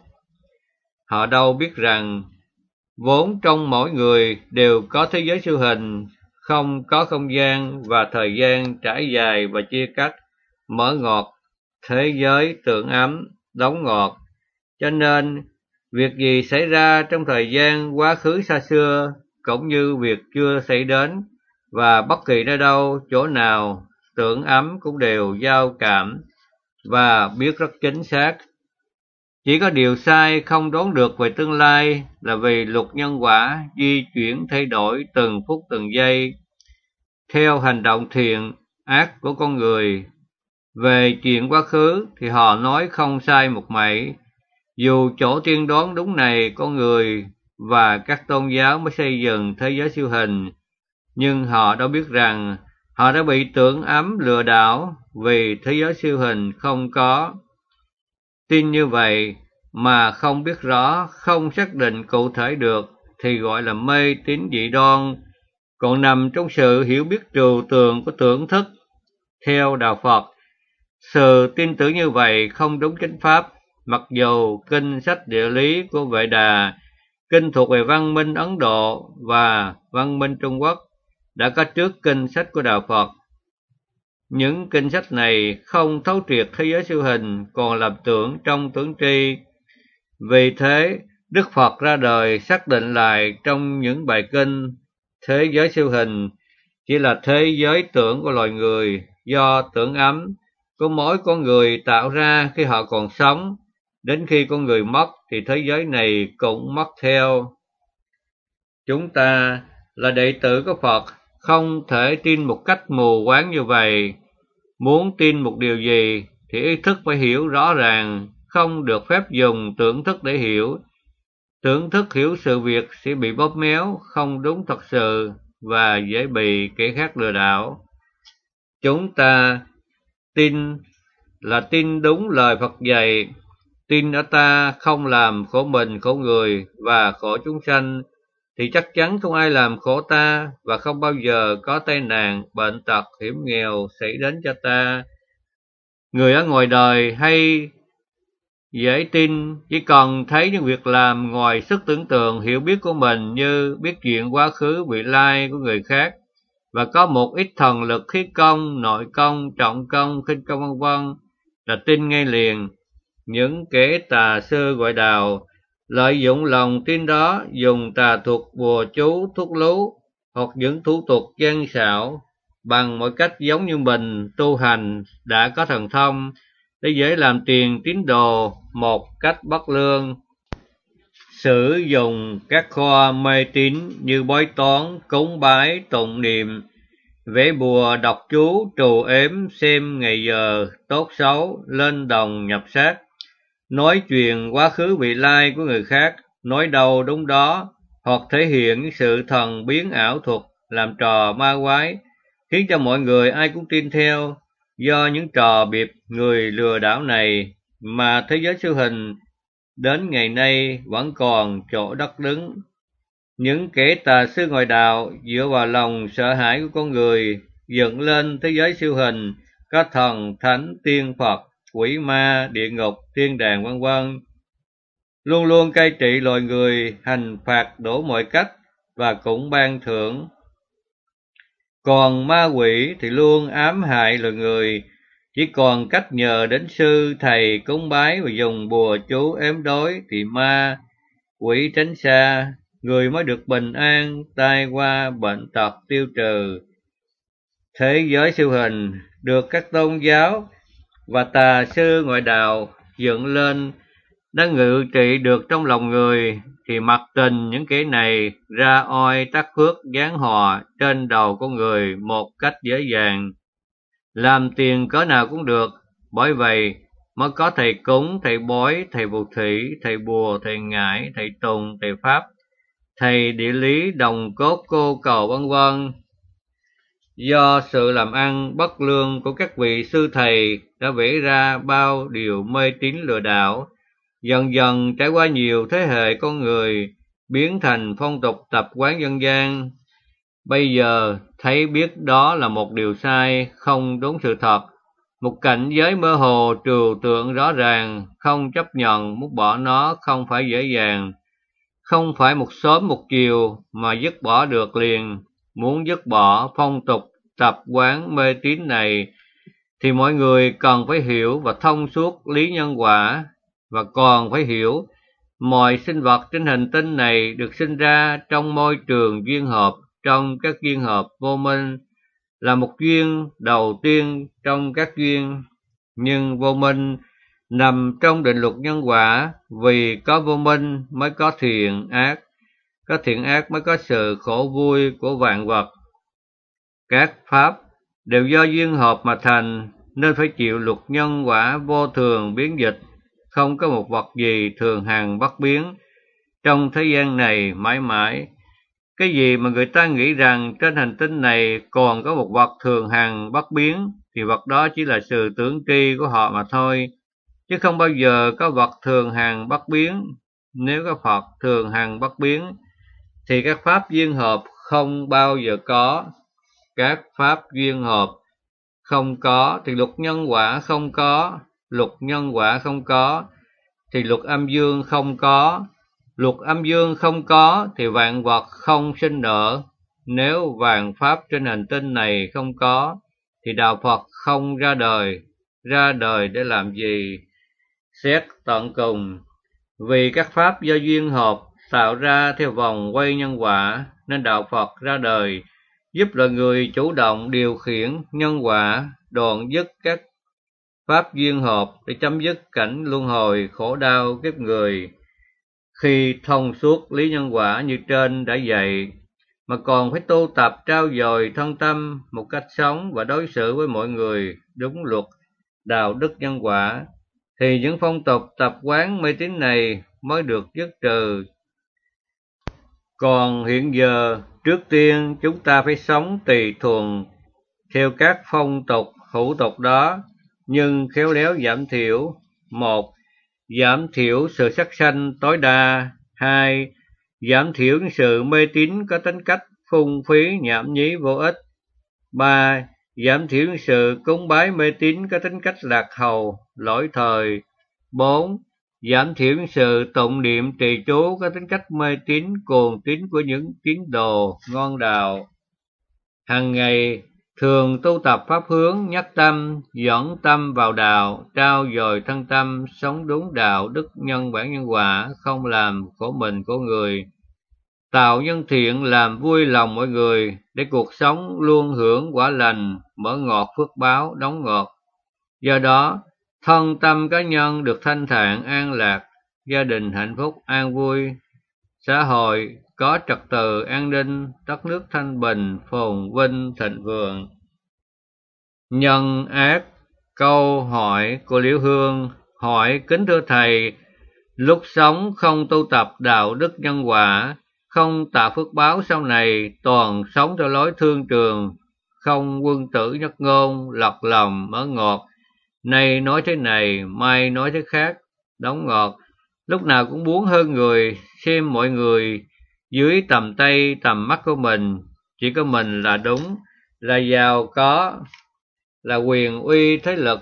Họ đâu biết rằng vốn trong mỗi người đều có thế giới siêu hình, không có không gian và thời gian trải dài và chia cắt, mở ngoặt, thế giới tưởng ấm, đóng ngoặt. Cho nên, việc gì xảy ra trong thời gian quá khứ xa xưa, cũng như việc chưa xảy đến, và bất kỳ nơi đâu, chỗ nào, tưởng ấm cũng đều giao cảm và biết rất chính xác. Chỉ có điều sai không đoán được về tương lai là vì luật nhân quả di chuyển thay đổi từng phút từng giây, theo hành động thiện, ác của con người. Về chuyện quá khứ thì họ nói không sai một mảy. Dù chỗ tiên đoán đúng này con người và các tôn giáo mới xây dựng thế giới siêu hình, nhưng họ đâu biết rằng họ đã bị tưởng ấm lừa đảo vì thế giới siêu hình không có. Tin như vậy mà không biết rõ, không xác định cụ thể được thì gọi là mê tín dị đoan, còn nằm trong sự hiểu biết trừu tượng của tưởng thức. Theo đạo Phật, sự tin tưởng như vậy không đúng chánh pháp, mặc dù kinh sách địa lý của Vệ Đà, kinh thuộc về văn minh Ấn Độ và văn minh Trung Quốc, đã có trước kinh sách của đạo Phật. Những kinh sách này không thấu triệt thế giới siêu hình, còn làm tưởng trong tưởng tri. Vì thế, Đức Phật ra đời xác định lại trong những bài kinh, thế giới siêu hình chỉ là thế giới tưởng của loài người, do tưởng ấm của mỗi con người tạo ra khi họ còn sống. Đến khi con người mất thì thế giới này cũng mất theo. Chúng ta là đệ tử của Phật, không thể tin một cách mù quáng như vậy. Muốn tin một điều gì thì ý thức phải hiểu rõ ràng, không được phép dùng tưởng thức để hiểu. Tưởng thức hiểu sự việc sẽ bị bóp méo, không đúng thật sự và dễ bị kẻ khác lừa đảo. Chúng ta tin là tin đúng lời Phật dạy, tin ở ta không làm khổ mình, khổ người và khổ chúng sanh, thì chắc chắn không ai làm khổ ta và không bao giờ có tai nạn, bệnh tật, hiểm nghèo xảy đến cho ta. Người ở ngoài đời hay dễ tin, chỉ cần thấy những việc làm ngoài sức tưởng tượng, hiểu biết của mình, như biết chuyện quá khứ vị lai của người khác, và có một ít thần lực khí công, nội công, trọng công, khinh công vân vân, là tin ngay liền. Những kẻ tà sư ngoại đạo lợi dụng lòng tin đó, dùng tà thuật, bùa chú, thuốc lú hoặc những thủ thuật gian xảo bằng mọi cách giống như mình tu hành đã có thần thông, để dễ làm tiền tín đồ một cách bất lương. sử dụng các kho mê tín như bói toán, cúng bái, tụng niệm, vẽ bùa, đọc chú, trù ếm, xem ngày giờ, tốt xấu, lên đồng nhập xác, nói chuyện quá khứ vị lai của người khác, nói đâu đúng đó, hoặc thể hiện những sự thần biến ảo thuật, làm trò ma quái, khiến cho mọi người ai cũng tin theo. Do những trò biệp người lừa đảo này mà thế giới siêu hình đến ngày nay vẫn còn chỗ đất đứng. Những kẻ tà sư ngoại đạo dựa vào lòng sợ hãi của con người dựng lên thế giới siêu hình, có thần, thánh, tiên, Phật, quỷ ma, địa ngục, thiên đàng vân vân, luôn luôn cai trị loài người, hành phạt đổ mọi cách và cũng ban thưởng. Còn ma quỷ thì luôn ám hại loài người, chỉ còn cách nhờ đến sư thầy cúng bái và dùng bùa chú ếm đối thì ma quỷ tránh xa, người mới được bình an, tai qua bệnh tật tiêu trừ. Thế giới siêu hình được các tôn giáo và tà sư ngoại đạo dựng lên đã ngự trị được trong lòng người, thì mặc tình những kẻ này ra oai tác phước giáng họa trên đầu con người một cách dễ dàng, làm tiền cỡ nào cũng được. Bởi vậy mới có thầy cúng, thầy bói, thầy phù thủy, thầy bùa, thầy ngải, thầy tùng, thầy pháp, thầy địa lý, đồng cốt, cô cầu vân vân. Do sự làm ăn bất lương của các vị sư thầy đã vẽ ra bao điều mê tín lừa đảo, dần dần trải qua nhiều thế hệ con người, biến thành phong tục tập quán dân gian. Bây giờ thấy biết đó là một điều sai, không đúng sự thật, một cảnh giới mơ hồ trừu tượng rõ ràng, không chấp nhận, muốn bỏ nó không phải dễ dàng, không phải một sớm một chiều mà dứt bỏ được liền. Muốn dứt bỏ phong tục tập quán mê tín này thì mọi người cần phải hiểu và thông suốt lý nhân quả, và còn phải hiểu mọi sinh vật trên hành tinh này được sinh ra trong môi trường duyên hợp, trong các duyên hợp vô minh là một duyên đầu tiên trong các duyên. Nhưng vô minh nằm trong định luật nhân quả, vì có vô minh mới có thiện ác, có thiện ác mới có sự khổ vui của vạn vật. Các pháp đều do duyên hợp mà thành, nên phải chịu luật nhân quả vô thường biến dịch, không có một vật gì thường hằng bất biến trong thế gian này mãi mãi. Cái gì mà người ta nghĩ rằng trên hành tinh này còn có một vật thường hằng bất biến thì vật đó chỉ là sự tưởng tri của họ mà thôi, chứ không bao giờ có vật thường hằng bất biến. Nếu có Phật thường hằng bất biến thì các pháp duyên hợp không bao giờ có. Các pháp duyên hợp không có thì luật nhân quả không có, luật nhân quả không có thì luật âm dương không có, luật âm dương không có thì vạn vật không sinh nở. Nếu vạn pháp trên hành tinh này không có thì đạo Phật không ra đời để làm gì? Xét tận cùng, vì các pháp do duyên hợp tạo ra theo vòng quay nhân quả, nên đạo Phật ra đời giúp loài người chủ động điều khiển nhân quả, đoạn dứt các pháp duyên hợp để chấm dứt cảnh luân hồi khổ đau kiếp người. Khi thông suốt lý nhân quả như trên đã dạy, mà còn phải tu tập trau dồi thân tâm một cách sống và đối xử với mọi người đúng luật đạo đức nhân quả, thì những phong tục tập quán mê tín này mới được dứt trừ. Còn hiện giờ, trước tiên chúng ta phải sống tùy thuận theo các phong tục hữu tục đó, nhưng khéo léo giảm thiểu. 1. Giảm thiểu sự sát sanh tối đa. 2. Giảm thiểu những sự mê tín có tính cách phung phí nhảm nhí vô ích. 3. Giảm thiểu những sự cúng bái mê tín có tính cách lạc hậu, lỗi thời. 4. Giảm thiểu những sự tụng niệm trì chú có tính cách mê tín, cuồng tín của những tín đồ ngon đạo. Hằng ngày thường tu tập pháp hướng, nhắc tâm, dẫn tâm vào đạo, trao dồi thân tâm, sống đúng đạo đức nhân bản nhân quả, không làm khổ mình khổ người, tạo nhân thiện làm vui lòng mọi người, để cuộc sống luôn hưởng quả lành, mở ngọt phước báo, đóng ngọt. Do đó, thân tâm cá nhân được thanh thản an lạc, gia đình hạnh phúc an vui, xã hội có trật tự an ninh, đất nước thanh bình, phồn vinh, thịnh vượng. Nhân ác. Câu hỏi của Liễu Hương hỏi: kính thưa thầy, lúc sống không tu tập đạo đức nhân quả, không tạo phước báo sau này, toàn sống theo lối thương trường, không quân tử nhất ngôn, lọt lòng mỡ ngọt, nay nói thế này, mai nói thế khác, đóng ngọt, lúc nào cũng muốn hơn người, xem mọi người dưới tầm tay tầm mắt của mình, chỉ có mình là đúng, là giàu có, là quyền uy thế lực,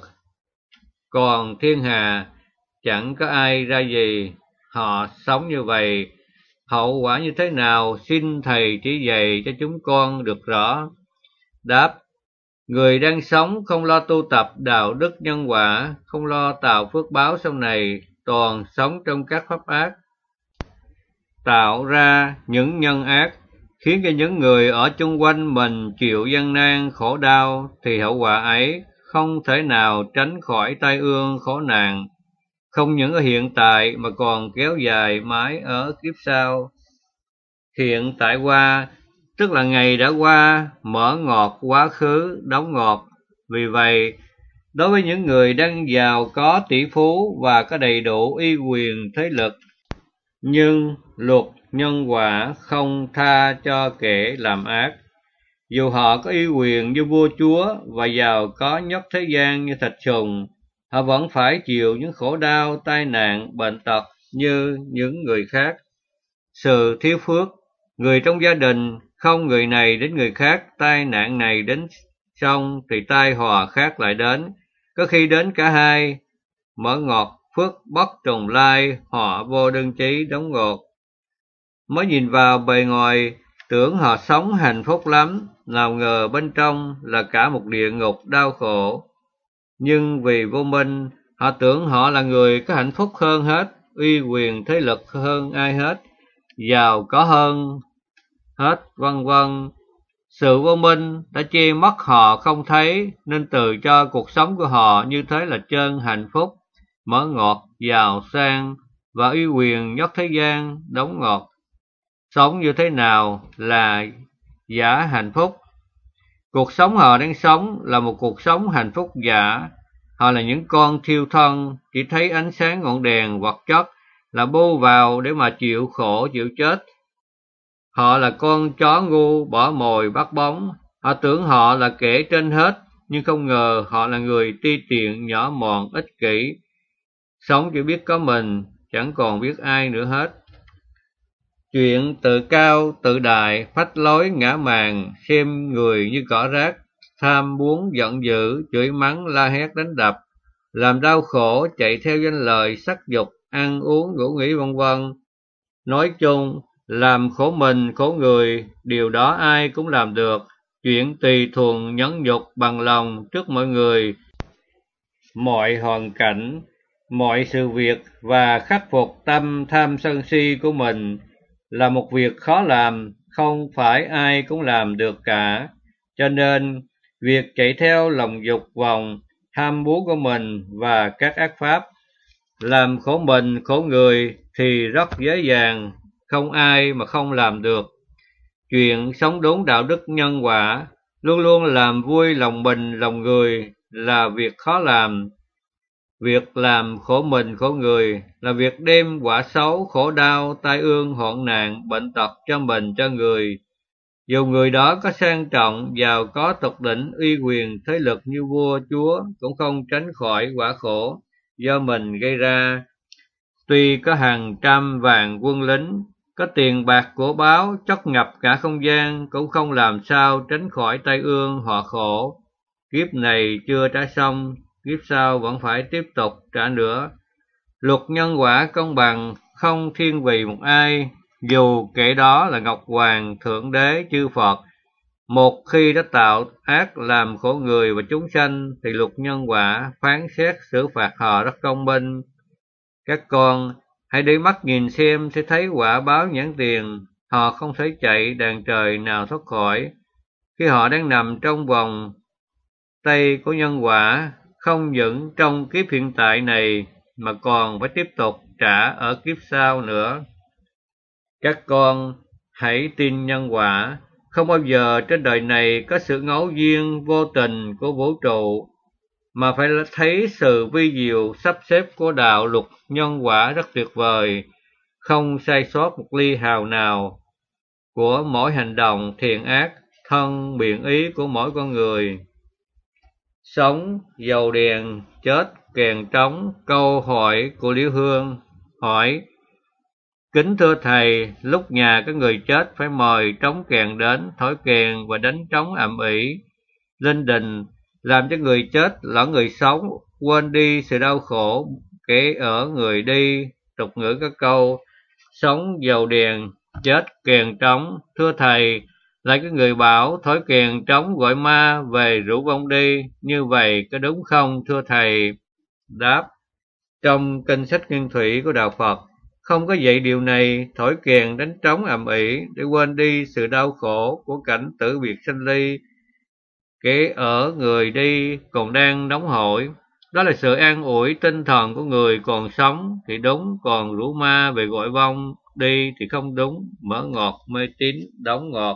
còn thiên hà chẳng có ai ra gì. Họ sống như vậy, hậu quả như thế nào, xin thầy chỉ dạy cho chúng con được rõ. Đáp: người đang sống không lo tu tập đạo đức nhân quả, không lo tạo phước báo sau này, toàn sống trong các pháp ác, tạo ra những nhân ác, khiến cho những người ở chung quanh mình chịu gian nan khổ đau, thì hậu quả ấy không thể nào tránh khỏi tai ương khổ nạn, không những ở hiện tại mà còn kéo dài mãi ở kiếp sau. Hiện tại qua tức là ngày đã qua, mở ngọt quá khứ, đóng ngọt. Vì vậy, đối với những người đang giàu có tỷ phú và có đầy đủ uy quyền thế lực, nhưng luật nhân quả không tha cho kẻ làm ác. Dù họ có uy quyền như vua chúa và giàu có nhất thế gian như Thạch Sùng, họ vẫn phải chịu những khổ đau, tai nạn, bệnh tật như những người khác. Sự thiếu phước, người trong gia đình không người này đến người khác, tai nạn này đến xong thì tai họa khác lại đến, có khi đến cả hai. Mở ngọt phước bất trùng lai, họ vô đơn chí, đóng ngọt. Mới nhìn vào bề ngoài tưởng họ sống hạnh phúc lắm, nào ngờ bên trong là cả một địa ngục đau khổ. Nhưng vì vô minh, họ tưởng họ là người có hạnh phúc hơn hết, uy quyền thế lực hơn ai hết, giàu có hơn hết, vân vân. Sự vô minh đã che mất họ không thấy, nên tự cho cuộc sống của họ như thế là trơn hạnh phúc, mở ngọt, giàu sang và uy quyền nhất thế gian, đóng ngọt. Sống như thế nào là giả hạnh phúc? Cuộc sống họ đang sống là một cuộc sống hạnh phúc giả. Họ là những con thiêu thân, chỉ thấy ánh sáng ngọn đèn vật chất là bô vào để mà chịu khổ chịu chết. Họ là con chó ngu bỏ mồi bắt bóng. Họ tưởng họ là kẻ trên hết, nhưng không ngờ họ là người ti tiện, nhỏ mọn, ích kỷ. Sống chỉ biết có mình, chẳng còn biết ai nữa hết. Chuyện tự cao, tự đại, phách lối ngã màn, xem người như cỏ rác, tham muốn giận dữ, chửi mắng, la hét đánh đập, làm đau khổ, chạy theo danh lời, sắc dục, ăn uống, ngủ nghỉ vân vân. Nói chung, làm khổ mình, khổ người, điều đó ai cũng làm được. Chuyện tùy thuận nhẫn nhục bằng lòng trước mọi người, mọi hoàn cảnh, mọi sự việc và khắc phục tâm tham sân si của mình là một việc khó làm, không phải ai cũng làm được cả. Cho nên, việc chạy theo lòng dục vọng, tham muốn của mình và các ác pháp, làm khổ mình, khổ người thì rất dễ dàng, không ai mà không làm được. Chuyện sống đúng đạo đức nhân quả, luôn luôn làm vui lòng mình, lòng người là việc khó làm. Việc làm khổ mình, khổ người là việc đem quả xấu, khổ đau, tai ương, hoạn nạn, bệnh tật cho mình, cho người. Dù người đó có sang trọng, giàu có tột đỉnh, uy quyền, thế lực như vua, chúa, cũng không tránh khỏi quả khổ do mình gây ra. Tuy có hàng trăm vạn quân lính, có tiền bạc của báo chất ngập cả không gian, cũng không làm sao tránh khỏi tai ương, họa khổ. Kiếp này chưa trả xong, kiếp sau vẫn phải tiếp tục trả nữa. Luật nhân quả công bằng, không thiên vị một ai, dù kẻ đó là Ngọc Hoàng, Thượng Đế, Chư Phật. Một khi đã tạo ác làm khổ người và chúng sanh, thì luật nhân quả phán xét xử phạt họ rất công minh. Các con hãy để mắt nhìn xem sẽ thấy quả báo nhãn tiền, họ không thể chạy đàn trời nào thoát khỏi. Khi họ đang nằm trong vòng tay của nhân quả, không những trong kiếp hiện tại này mà còn phải tiếp tục trả ở kiếp sau nữa. Các con hãy tin nhân quả, không bao giờ trên đời này có sự ngẫu nhiên vô tình của vũ trụ, mà phải thấy sự vi diệu sắp xếp của đạo luật nhân quả rất tuyệt vời, không sai sót một ly hào nào của mỗi hành động thiện ác, thân biện ý của mỗi con người. Sống dầu đèn, chết kèn trống. Câu hỏi của Liễu Hương hỏi: kính thưa thầy, lúc nhà có người chết phải mời trống kèn đến thổi kèn và đánh trống ầm ĩ linh đình, làm cho người chết lẫn người sống quên đi sự đau khổ kể ở người đi. Tục ngữ có câu sống dầu đèn, chết kèn trống. Thưa thầy, lại có người bảo thổi kèn trống gọi ma về rủ vong đi, như vậy có đúng không thưa thầy? Đáp: trong kinh sách Nguyên Thủy của đạo Phật không có dạy điều này. Thổi kèn đánh trống ầm ĩ để quên đi sự đau khổ của cảnh tử biệt sanh ly kể ở người đi còn đang nóng hổi. Đó là sự an ủi tinh thần của người còn sống thì đúng, còn rủ ma về gọi vong đi thì không đúng. Mở ngọt mê tín đóng ngọt.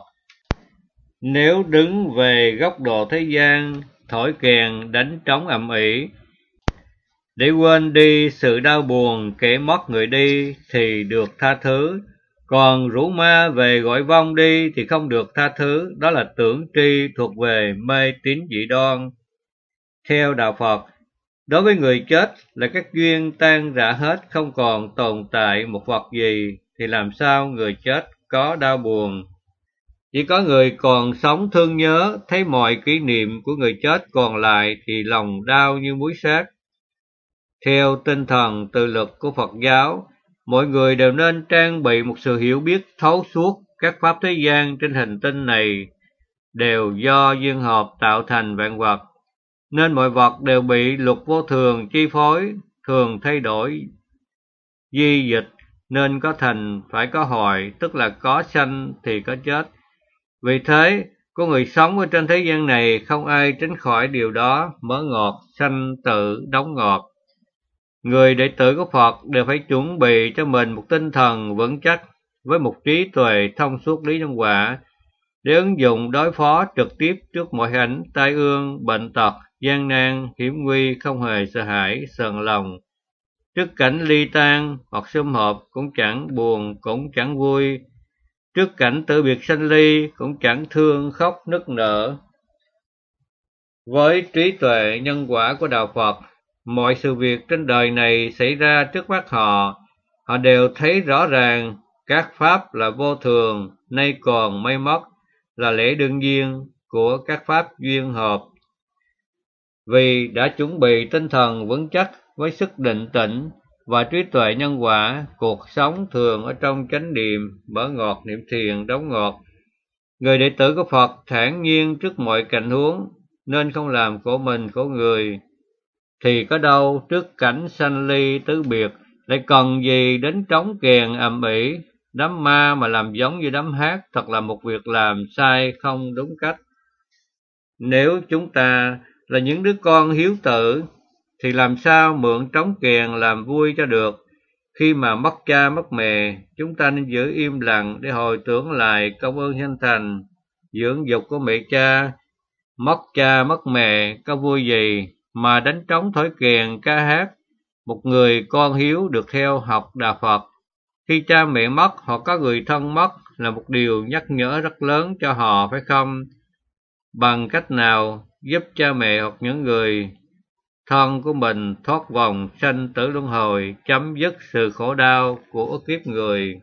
Nếu đứng về góc độ thế gian, thổi kèn đánh trống ầm ĩ để quên đi sự đau buồn kể mất người đi thì được tha thứ, còn rủ ma về gọi vong đi thì không được tha thứ. Đó là tưởng tri thuộc về mê tín dị đoan. Theo đạo Phật, đối với người chết là các duyên tan rã hết, không còn tồn tại một vật gì, thì làm sao người chết có đau buồn? Chỉ có người còn sống thương nhớ, thấy mọi kỷ niệm của người chết còn lại thì lòng đau như muối xát. Theo tinh thần tự lực của Phật giáo, mọi người đều nên trang bị một sự hiểu biết thấu suốt các pháp thế gian trên hành tinh này đều do duyên hợp tạo thành vạn vật, nên mọi vật đều bị luật vô thường chi phối, thường thay đổi, di dịch, nên có thành phải có hồi, tức là có sanh thì có chết. Vì thế, có người sống ở trên thế gian này không ai tránh khỏi điều đó. Mở ngọt sanh tử đóng ngọt. Người đệ tử của Phật đều phải chuẩn bị cho mình một tinh thần vững chắc với một trí tuệ thông suốt lý nhân quả để ứng dụng đối phó trực tiếp trước mọi cảnh tai ương, bệnh tật, gian nan, hiểm nguy, không hề sợ hãi, sờn lòng. Trước cảnh ly tan hoặc sum họp cũng chẳng buồn, cũng chẳng vui. Trước cảnh tử biệt sanh ly cũng chẳng thương khóc nức nở. Với trí tuệ nhân quả của đạo Phật, mọi sự việc trên đời này xảy ra trước mắt họ, họ đều thấy rõ ràng các pháp là vô thường, nay còn may mất, là lẽ đương nhiên của các pháp duyên hợp. Vì đã chuẩn bị tinh thần vững chắc với sức định tĩnh và trí tuệ nhân quả, cuộc sống thường ở trong chánh niệm, mở ngọt niệm thiền đóng ngọt. Người đệ tử của Phật thản nhiên trước mọi cảnh huống, nên không làm khổ mình khổ người. Thì có đâu trước cảnh sanh ly tứ biệt, lại cần gì đến trống kèn ầm ĩ, đám ma mà làm giống như đám hát, thật là một việc làm sai không đúng cách. Nếu chúng ta là những đứa con hiếu tử, thì làm sao mượn trống kèn làm vui cho được. Khi mà mất cha mất mẹ, chúng ta nên giữ im lặng để hồi tưởng lại công ơn sinh thành, dưỡng dục của mẹ cha. Mất cha mất mẹ có vui gì mà đánh trống thổi kèn ca hát. Một người con hiếu được theo học đạo Phật, khi cha mẹ mất hoặc có người thân mất là một điều nhắc nhở rất lớn cho họ, phải không? Bằng cách nào giúp cha mẹ hoặc những người thân của mình thoát vòng sanh tử luân hồi, chấm dứt sự khổ đau của kiếp người?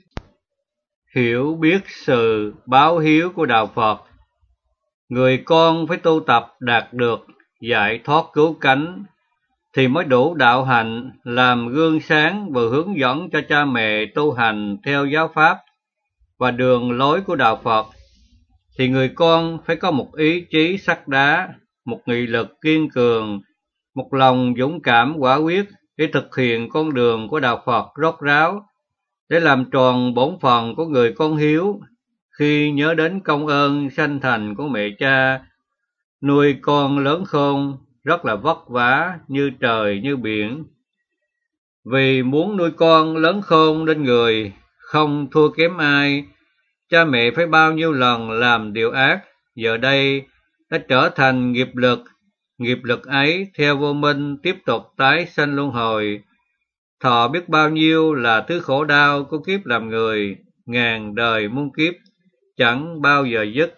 Hiểu biết sự báo hiếu của đạo Phật, người con phải tu tập đạt được giải thoát cứu cánh thì mới đủ đạo hạnh, làm gương sáng và hướng dẫn cho cha mẹ tu hành theo giáo pháp và đường lối của đạo Phật. Thì người con phải có một ý chí sắt đá, một nghị lực kiên cường, một lòng dũng cảm quả quyết để thực hiện con đường của đạo Phật rốt ráo, để làm tròn bổn phận của người con hiếu. Khi nhớ đến công ơn sanh thành của mẹ cha, nuôi con lớn khôn rất là vất vả như trời như biển. Vì muốn nuôi con lớn khôn nên người không thua kém ai. Cha mẹ phải bao nhiêu lần làm điều ác, giờ đây đã trở thành nghiệp lực ấy theo vô minh tiếp tục tái sanh luân hồi. Thọ biết bao nhiêu là thứ khổ đau của kiếp làm người, ngàn đời muôn kiếp, chẳng bao giờ dứt.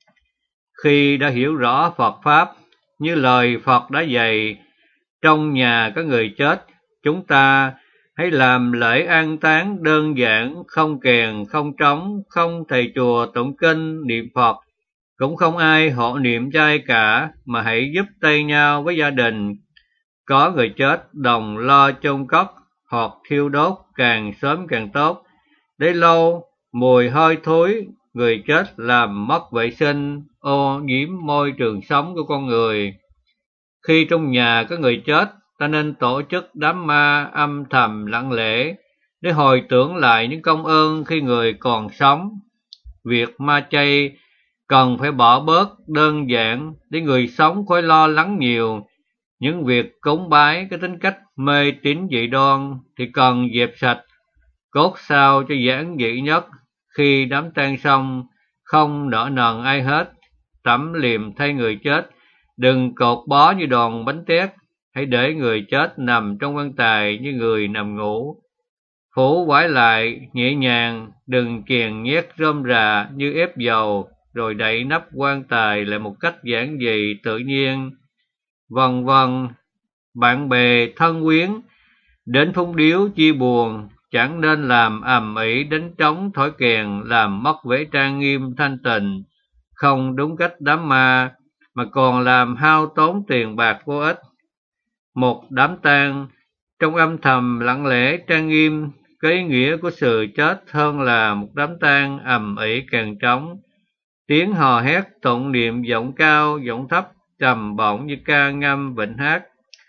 Khi đã hiểu rõ Phật Pháp, như lời Phật đã dạy, trong nhà có người chết, chúng ta hãy làm lễ an táng đơn giản, không kèn, không trống, không thầy chùa tụng kinh, niệm Phật, cũng không ai hộ niệm chay cả, mà hãy giúp tay nhau với gia đình. Có người chết đồng lo chôn cất hoặc thiêu đốt càng sớm càng tốt, để lâu mùi hôi thối người chết làm mất vệ sinh, ô nhiễm môi trường sống của con người. Khi trong nhà có người chết, ta nên tổ chức đám ma âm thầm lặng lẽ để hồi tưởng lại những công ơn khi người còn sống. Việc ma chay cần phải bỏ bớt đơn giản để người sống khỏi lo lắng nhiều. Những việc cúng bái cái tính cách mê tín dị đoan thì cần dẹp sạch, cốt sao cho giản dị nhất. Khi đám tang xong, không nợ nần ai hết, tẩm liệm thay người chết, đừng cột bó như đòn bánh tét, hãy để người chết nằm trong quan tài như người nằm ngủ. Phủ vải lại nhẹ nhàng, đừng chèn nhét rơm rà như ép dầu, rồi đậy nắp quan tài lại một cách giản dị tự nhiên. Vân vân, bạn bè thân quyến đến phúng điếu chia buồn, chẳng nên làm ầm ĩ đánh trống thổi kèn làm mất vẻ trang nghiêm thanh tịnh, không đúng cách đám ma, mà còn làm hao tốn tiền bạc vô ích. Một đám tang trong âm thầm lặng lẽ trang nghiêm, cái ý nghĩa của sự chết hơn là một đám tang ầm ĩ càng trống. Tiếng hò hét tụng niệm giọng cao giọng thấp trầm bổng như ca ngâm vịnh hát,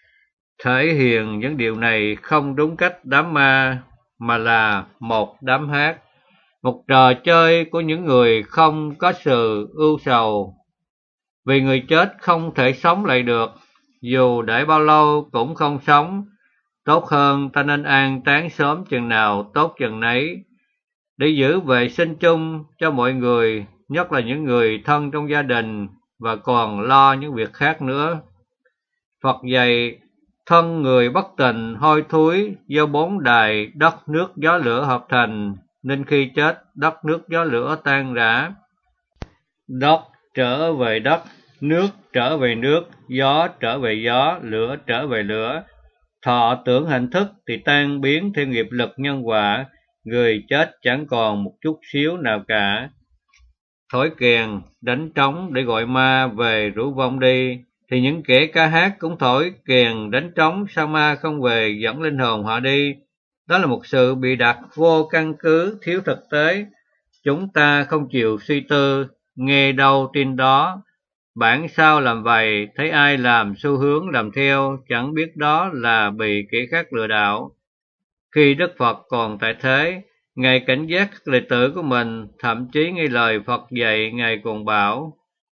thể hiện những điều này không đúng cách đám ma, mà là một đám hát, một trò chơi của những người không có sự ưu sầu. Vì người chết không thể sống lại được, dù để bao lâu cũng không sống, tốt hơn ta nên an táng sớm chừng nào tốt chừng nấy, để giữ vệ sinh chung cho mọi người, nhất là những người thân trong gia đình, và còn lo những việc khác nữa. Phật dạy, thân người bất tịnh hôi thối do bốn đài đất nước gió lửa hợp thành, nên khi chết đất nước gió lửa tan rã. Đất trở về đất, nước trở về nước, gió trở về gió, lửa trở về lửa. Thọ tưởng hành thức thì tan biến theo nghiệp lực nhân quả, người chết chẳng còn một chút xíu nào cả. Thổi kèn, đánh trống để gọi ma về rủ vong đi, thì những kẻ ca hát cũng thổi kèn đánh trống sao ma không về dẫn linh hồn họ đi. Đó là một sự bị đặt vô căn cứ, thiếu thực tế. Chúng ta không chịu suy tư, nghe đâu tin đó. Bản sao làm vậy, thấy ai làm xu hướng làm theo, chẳng biết đó là bị kẻ khác lừa đảo. Khi Đức Phật còn tại thế, Ngài cảnh giác các đệ tử của mình, thậm chí ngay lời Phật dạy Ngài còn bảo: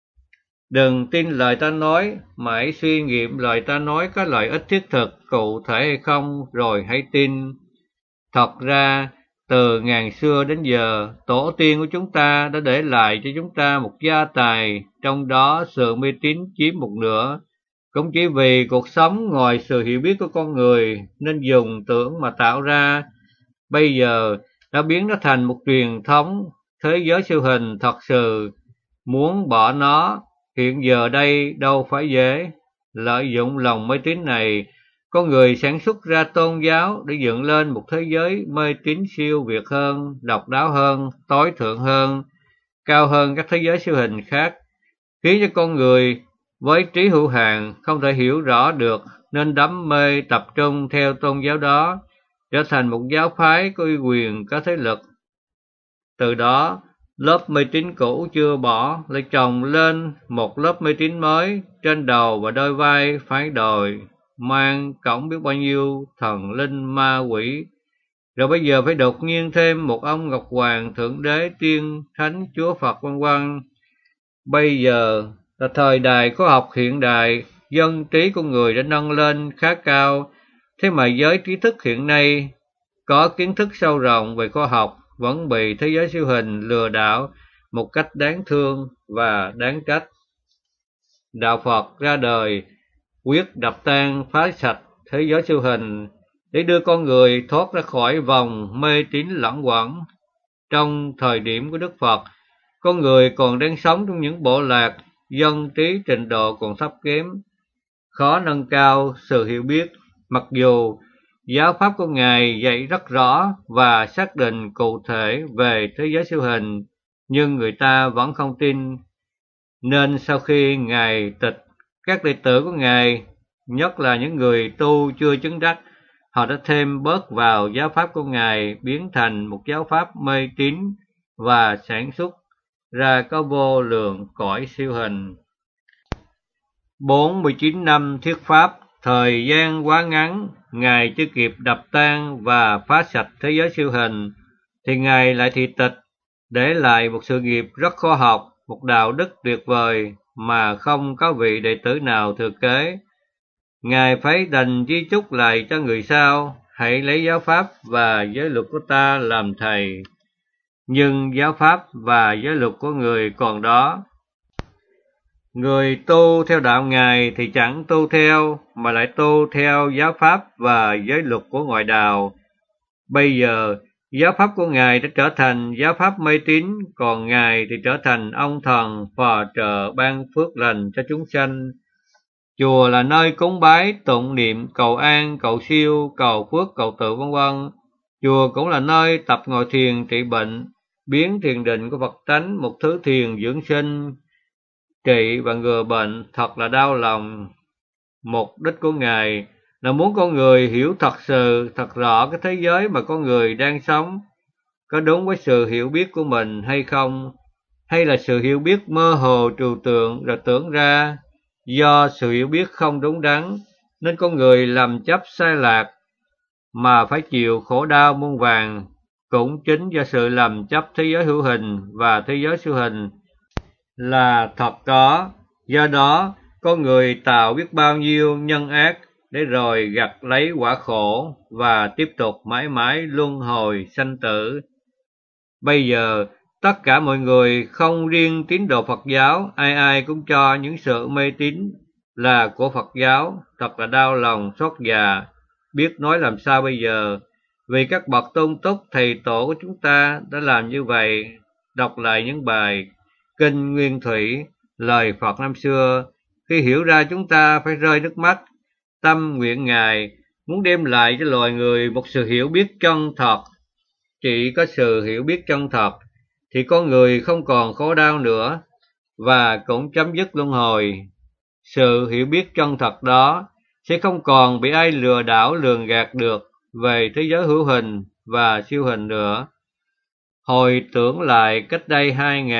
đừng tin lời ta nói, mà hãy suy nghiệm lời ta nói có lợi ích thiết thực, cụ thể hay không, rồi hãy tin. Thật ra, từ ngàn xưa đến giờ, tổ tiên của chúng ta đã để lại cho chúng ta một gia tài, trong đó sự mê tín chiếm một nửa. Cũng chỉ vì cuộc sống ngoài sự hiểu biết của con người, nên dùng tưởng mà tạo ra, bây giờ đã biến nó thành một truyền thống. Thế giới siêu hình thật sự muốn bỏ nó hiện giờ đây đâu phải dễ. Lợi dụng lòng mê tín này, có người sản xuất ra tôn giáo để dựng lên một thế giới mê tín siêu việt hơn, độc đáo hơn, tối thượng hơn, cao hơn các thế giới siêu hình khác, khiến cho con người với trí hữu hạn không thể hiểu rõ được, nên đắm mê tập trung theo tôn giáo đó, trở thành một giáo phái có uy quyền, có thế lực. Từ đó, lớp mê tín cũ chưa bỏ lại chồng lên một lớp mê tín mới, trên đầu và đôi vai phái đòi mang cổng biết bao nhiêu thần linh ma quỷ. Rồi bây giờ phải đột nhiên thêm một ông Ngọc Hoàng, Thượng Đế, Tiên, Thánh, Chúa Phật vân vân. Bây giờ là thời đại khoa học hiện đại, dân trí của người đã nâng lên khá cao, thế mà giới trí thức hiện nay có kiến thức sâu rộng về khoa học vẫn bị thế giới siêu hình lừa đảo một cách đáng thương và đáng trách. Đạo Phật ra đời quyết đập tan phá sạch thế giới siêu hình để đưa con người thoát ra khỏi vòng mê tín lẩn quẩn. Trong thời điểm của Đức Phật, con người còn đang sống trong những bộ lạc dân trí trình độ còn thấp kém, khó nâng cao sự hiểu biết, mặc dù giáo pháp của Ngài dạy rất rõ và xác định cụ thể về thế giới siêu hình, nhưng người ta vẫn không tin. Nên sau khi Ngài tịch, các đệ tử của Ngài, nhất là những người tu chưa chứng đắc, họ đã thêm bớt vào giáo pháp của Ngài, biến thành một giáo pháp mê tín và sản xuất ra có vô lượng cõi siêu hình. 49 năm thuyết pháp, thời gian quá ngắn, Ngài chưa kịp đập tan và phá sạch thế giới siêu hình, thì Ngài lại thị tịch, để lại một sự nghiệp rất khoa học, một đạo đức tuyệt vời mà không có vị đệ tử nào thừa kế. Ngài phải đành di chúc lại cho người sau, hãy lấy giáo pháp và giới luật của ta làm thầy. Nhưng giáo pháp và giới luật của người còn đó. Người tu theo đạo Ngài thì chẳng tu theo, mà lại tu theo giáo pháp và giới luật của ngoại đạo. Bây giờ, giáo pháp của Ngài đã trở thành giáo pháp mê tín, còn Ngài thì trở thành ông thần phò trợ ban phước lành cho chúng sanh. Chùa là nơi cúng bái, tụng niệm, cầu an, cầu siêu, cầu phước, cầu tự vân. Chùa cũng là nơi tập ngồi thiền trị bệnh, biến thiền định của Phật tánh một thứ thiền dưỡng sinh, trị và ngừa bệnh thật là đau lòng. Mục đích của Ngài là muốn con người hiểu thật sự, thật rõ cái thế giới mà con người đang sống, có đúng với sự hiểu biết của mình hay không, hay là sự hiểu biết mơ hồ trừu tượng rồi tưởng ra. Do sự hiểu biết không đúng đắn, nên con người lầm chấp sai lạc, mà phải chịu khổ đau muôn vàn. Cũng chính do sự lầm chấp thế giới hữu hình và thế giới siêu hình là thật có, do đó con người tạo biết bao nhiêu nhân ác để rồi gặt lấy quả khổ và tiếp tục mãi mãi luân hồi sanh tử. Bây giờ tất cả mọi người, không riêng tín đồ Phật giáo, ai ai cũng cho những sự mê tín là của Phật giáo, thật là đau lòng xót dạ, biết nói làm sao bây giờ. Vì các bậc tôn túc thầy tổ của chúng ta đã làm như vậy. Đọc lại những bài Kinh Nguyên Thủy, lời Phật năm xưa, khi hiểu ra chúng ta phải rơi nước mắt. Tâm nguyện Ngài muốn đem lại cho loài người một sự hiểu biết chân thật. Chỉ có sự hiểu biết chân thật thì con người không còn khổ đau nữa, và cũng chấm dứt luân hồi. Sự hiểu biết chân thật đó sẽ không còn bị ai lừa đảo lường gạt được về thế giới hữu hình và siêu hình nữa. Hồi tưởng lại cách đây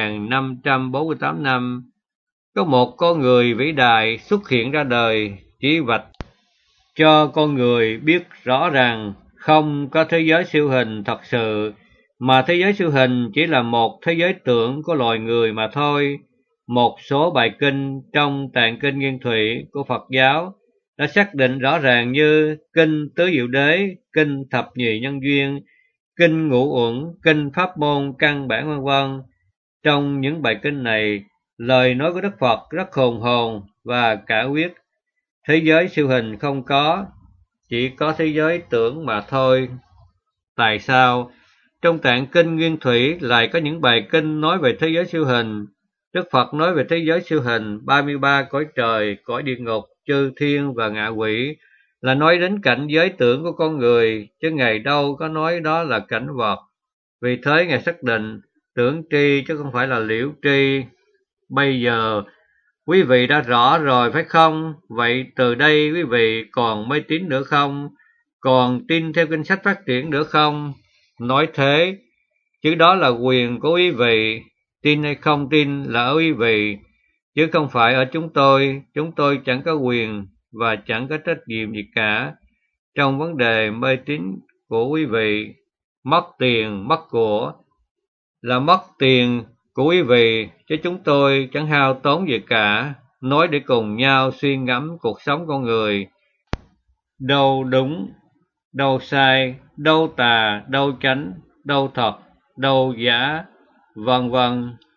2548 năm, có một con người vĩ đại xuất hiện ra đời, chỉ vạch cho con người biết rõ rằng không có thế giới siêu hình thật sự, mà thế giới siêu hình chỉ là một thế giới tưởng của loài người mà thôi. Một số bài kinh trong Tạng Kinh Nguyên Thủy của Phật giáo đã xác định rõ ràng, như Kinh Tứ Diệu Đế, Kinh Thập Nhị Nhân Duyên, Kinh Ngũ Uẩn, Kinh Pháp Môn Căn Bản vân. Trong những bài kinh này, lời nói của Đức Phật rất hùng hồn và cả quyết. Thế giới siêu hình không có, chỉ có thế giới tưởng mà thôi. Tại sao trong Tạng Kinh Nguyên Thủy lại có những bài kinh nói về thế giới siêu hình? Đức Phật nói về thế giới siêu hình 33 cõi trời, cõi địa ngục, chư thiên và ngạ quỷ, là nói đến cảnh giới tưởng của con người, chứ Ngài đâu có nói đó là cảnh vật. Vì thế Ngài xác định tưởng tri chứ không phải là liễu tri. Bây giờ quý vị đã rõ rồi phải không? Vậy từ đây quý vị còn mê tín nữa không? Còn tin theo kinh sách phát triển nữa không? Nói thế, chứ đó là quyền của quý vị. Tin hay không tin là ở quý vị, chứ không phải ở chúng tôi. Chúng tôi chẳng có quyền và chẳng có trách nhiệm gì cả trong vấn đề mê tín của quý vị. Mất tiền, mất của là mất tiền của quý vị, chứ chúng tôi chẳng hao tốn gì cả. Nói để cùng nhau suy ngẫm cuộc sống con người. Đâu đúng, đâu sai, đâu tà, đâu chánh, đâu thật, đầu giả, vân vân.